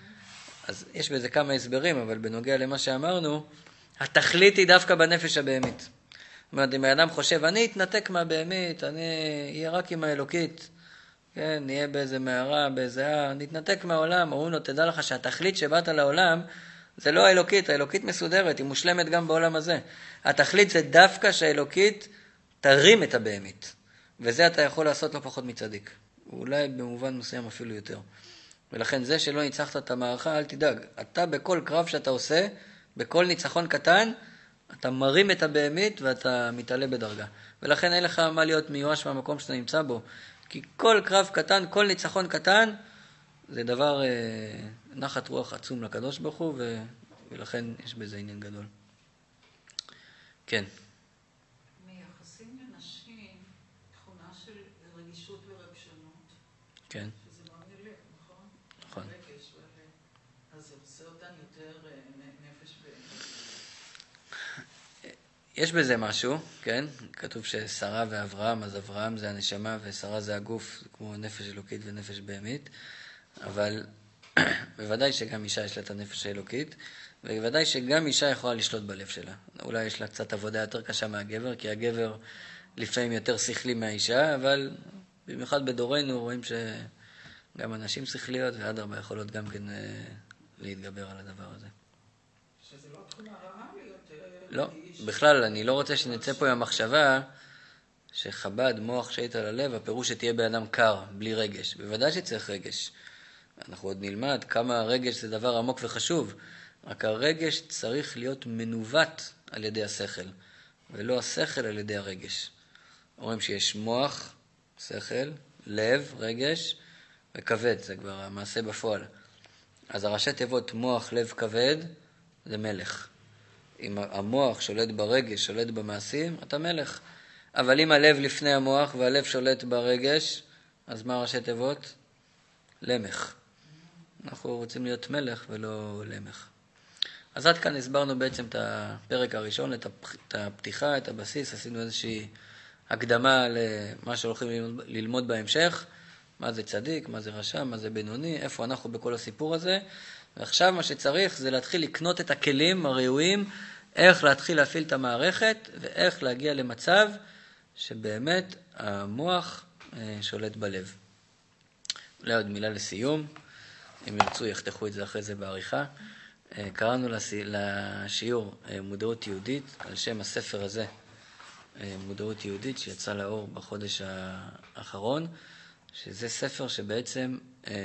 אז יש בזה כמה הסברים, אבל בנוגע למה שאמרנו, התכלית היא דווקא בנפש הבהמית. זאת אומרת, אם האדם חושב, אני אתנתק מהבהמית, אני אהיה רק עם האלוקית, כן, נהיה באיזה מערה, באיזה הר, נתנתק מהעולם, אומרים לו, תדע לך שהתכלית שבאת לעולם, זה לא האלוקית, האלוקית מסודרת, היא מושלמת גם בעולם הזה. התכלית זה דווקא שהאלוקית תרים את הבהמית, וזה אתה יכול לעשות לא פחות מצדיק, אולי במובן מסוים אפילו יותר. ולכן זה שלא ניצחת את המערכה, אל תדאג. אתה בכל קרב שאתה עושה, בכל ניצחון קטן, אתה מרים את הבהמית ואתה מתעלה בדרגה. ולכן אין לך מה להיות מיואש מהמקום שאתה נמצא בו. כי כל קרב קטן, כל ניצחון קטן, זה דבר אה, נחת רוח עצום לקדוש ברוך הוא, ו... ולכן יש בזה עניין גדול. כן. מייחסים לנשים תכונה של רגישות ורגשנות. כן. שזה מאוד נלך, נכון? נכון. רגש, אז זה עושה אותן יותר נפש ב... יש בזה משהו, כן? כתוב ששרה ואברהם, אז אברהם זה הנשמה ושרה זה הגוף, זה כמו נפש אלוקית ונפש בהמית, אבל בוודאי שגם אישה יש לה את הנפש האלוקית, ובוודאי שגם אישה יכולה לשלוט בלב שלה. אולי יש לה קצת עבודה יותר קשה מהגבר, כי הגבר לפעמים יותר שכלי מהאישה, אבל במיוחד בדורנו רואים שגם אנשים שכליות ואדרבה יכולות גם כן להתגבר על הדבר הזה. שזה לא תכונה רעה להיות... לא, בכלל, אני לא רוצה שנצא פה עם המחשבה שחב"ד, מוח שייט על הלב, הפירוש שתהיה באדם קר, בלי רגש. בוודאי שצריך רגש. אנחנו עוד נלמד כמה הרגש זה דבר עמוק וחשוב. רק הרגש צריך להיות מנווט על ידי השכל, ולא השכל על ידי הרגש. אומרים שיש מוח, שכל, לב, רגש, וכבד, זה כבר המעשה בפועל. אז הראשי תיבות מוח, לב, כבד, זה מלך. אם המוח שולט ברגש, שולט במעשים, אתה מלך. אבל אם הלב לפני המוח והלב שולט ברגש, אז מה ראשי תיבות? למך. אנחנו רוצים להיות מלך ולא למך. אז עד כאן הסברנו בעצם את הפרק הראשון, את הפתיחה, את הבסיס, עשינו איזושהי הקדמה למה שהולכים ללמוד, ללמוד בהמשך, מה זה צדיק, מה זה רשע, מה זה בינוני, איפה אנחנו בכל הסיפור הזה, ועכשיו מה שצריך זה להתחיל לקנות את הכלים הראויים, איך להתחיל להפעיל את המערכת, ואיך להגיע למצב שבאמת המוח שולט בלב. אולי עוד מילה לסיום, אם ירצו יחתכו את זה אחרי זה בעריכה. קראנו לשיעור מודעות יהודית, על שם הספר הזה, מודעות יהודית, שיצא לאור בחודש האחרון, שזה ספר שבעצם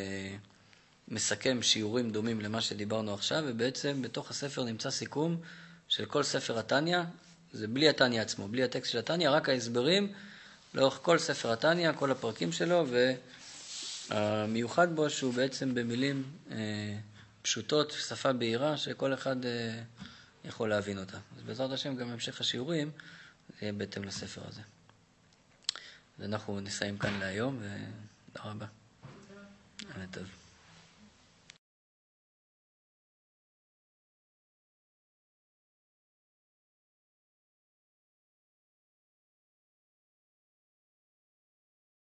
מסכם שיעורים דומים למה שדיברנו עכשיו, ובעצם בתוך הספר נמצא סיכום של כל ספר התניה, זה בלי התניה עצמו, בלי הטקסט של התניה, רק ההסברים לאורך כל ספר התניה, כל הפרקים שלו, והמיוחד בו שהוא בעצם במילים פשוטות, שפה בהירה, שכל אחד יכול להבין אותה. אז בעזרת השם גם המשך השיעורים, זה יהיה בהתאם לספר הזה. אז אנחנו נסיים כאן להיום, ותודה רבה. תודה. טוב.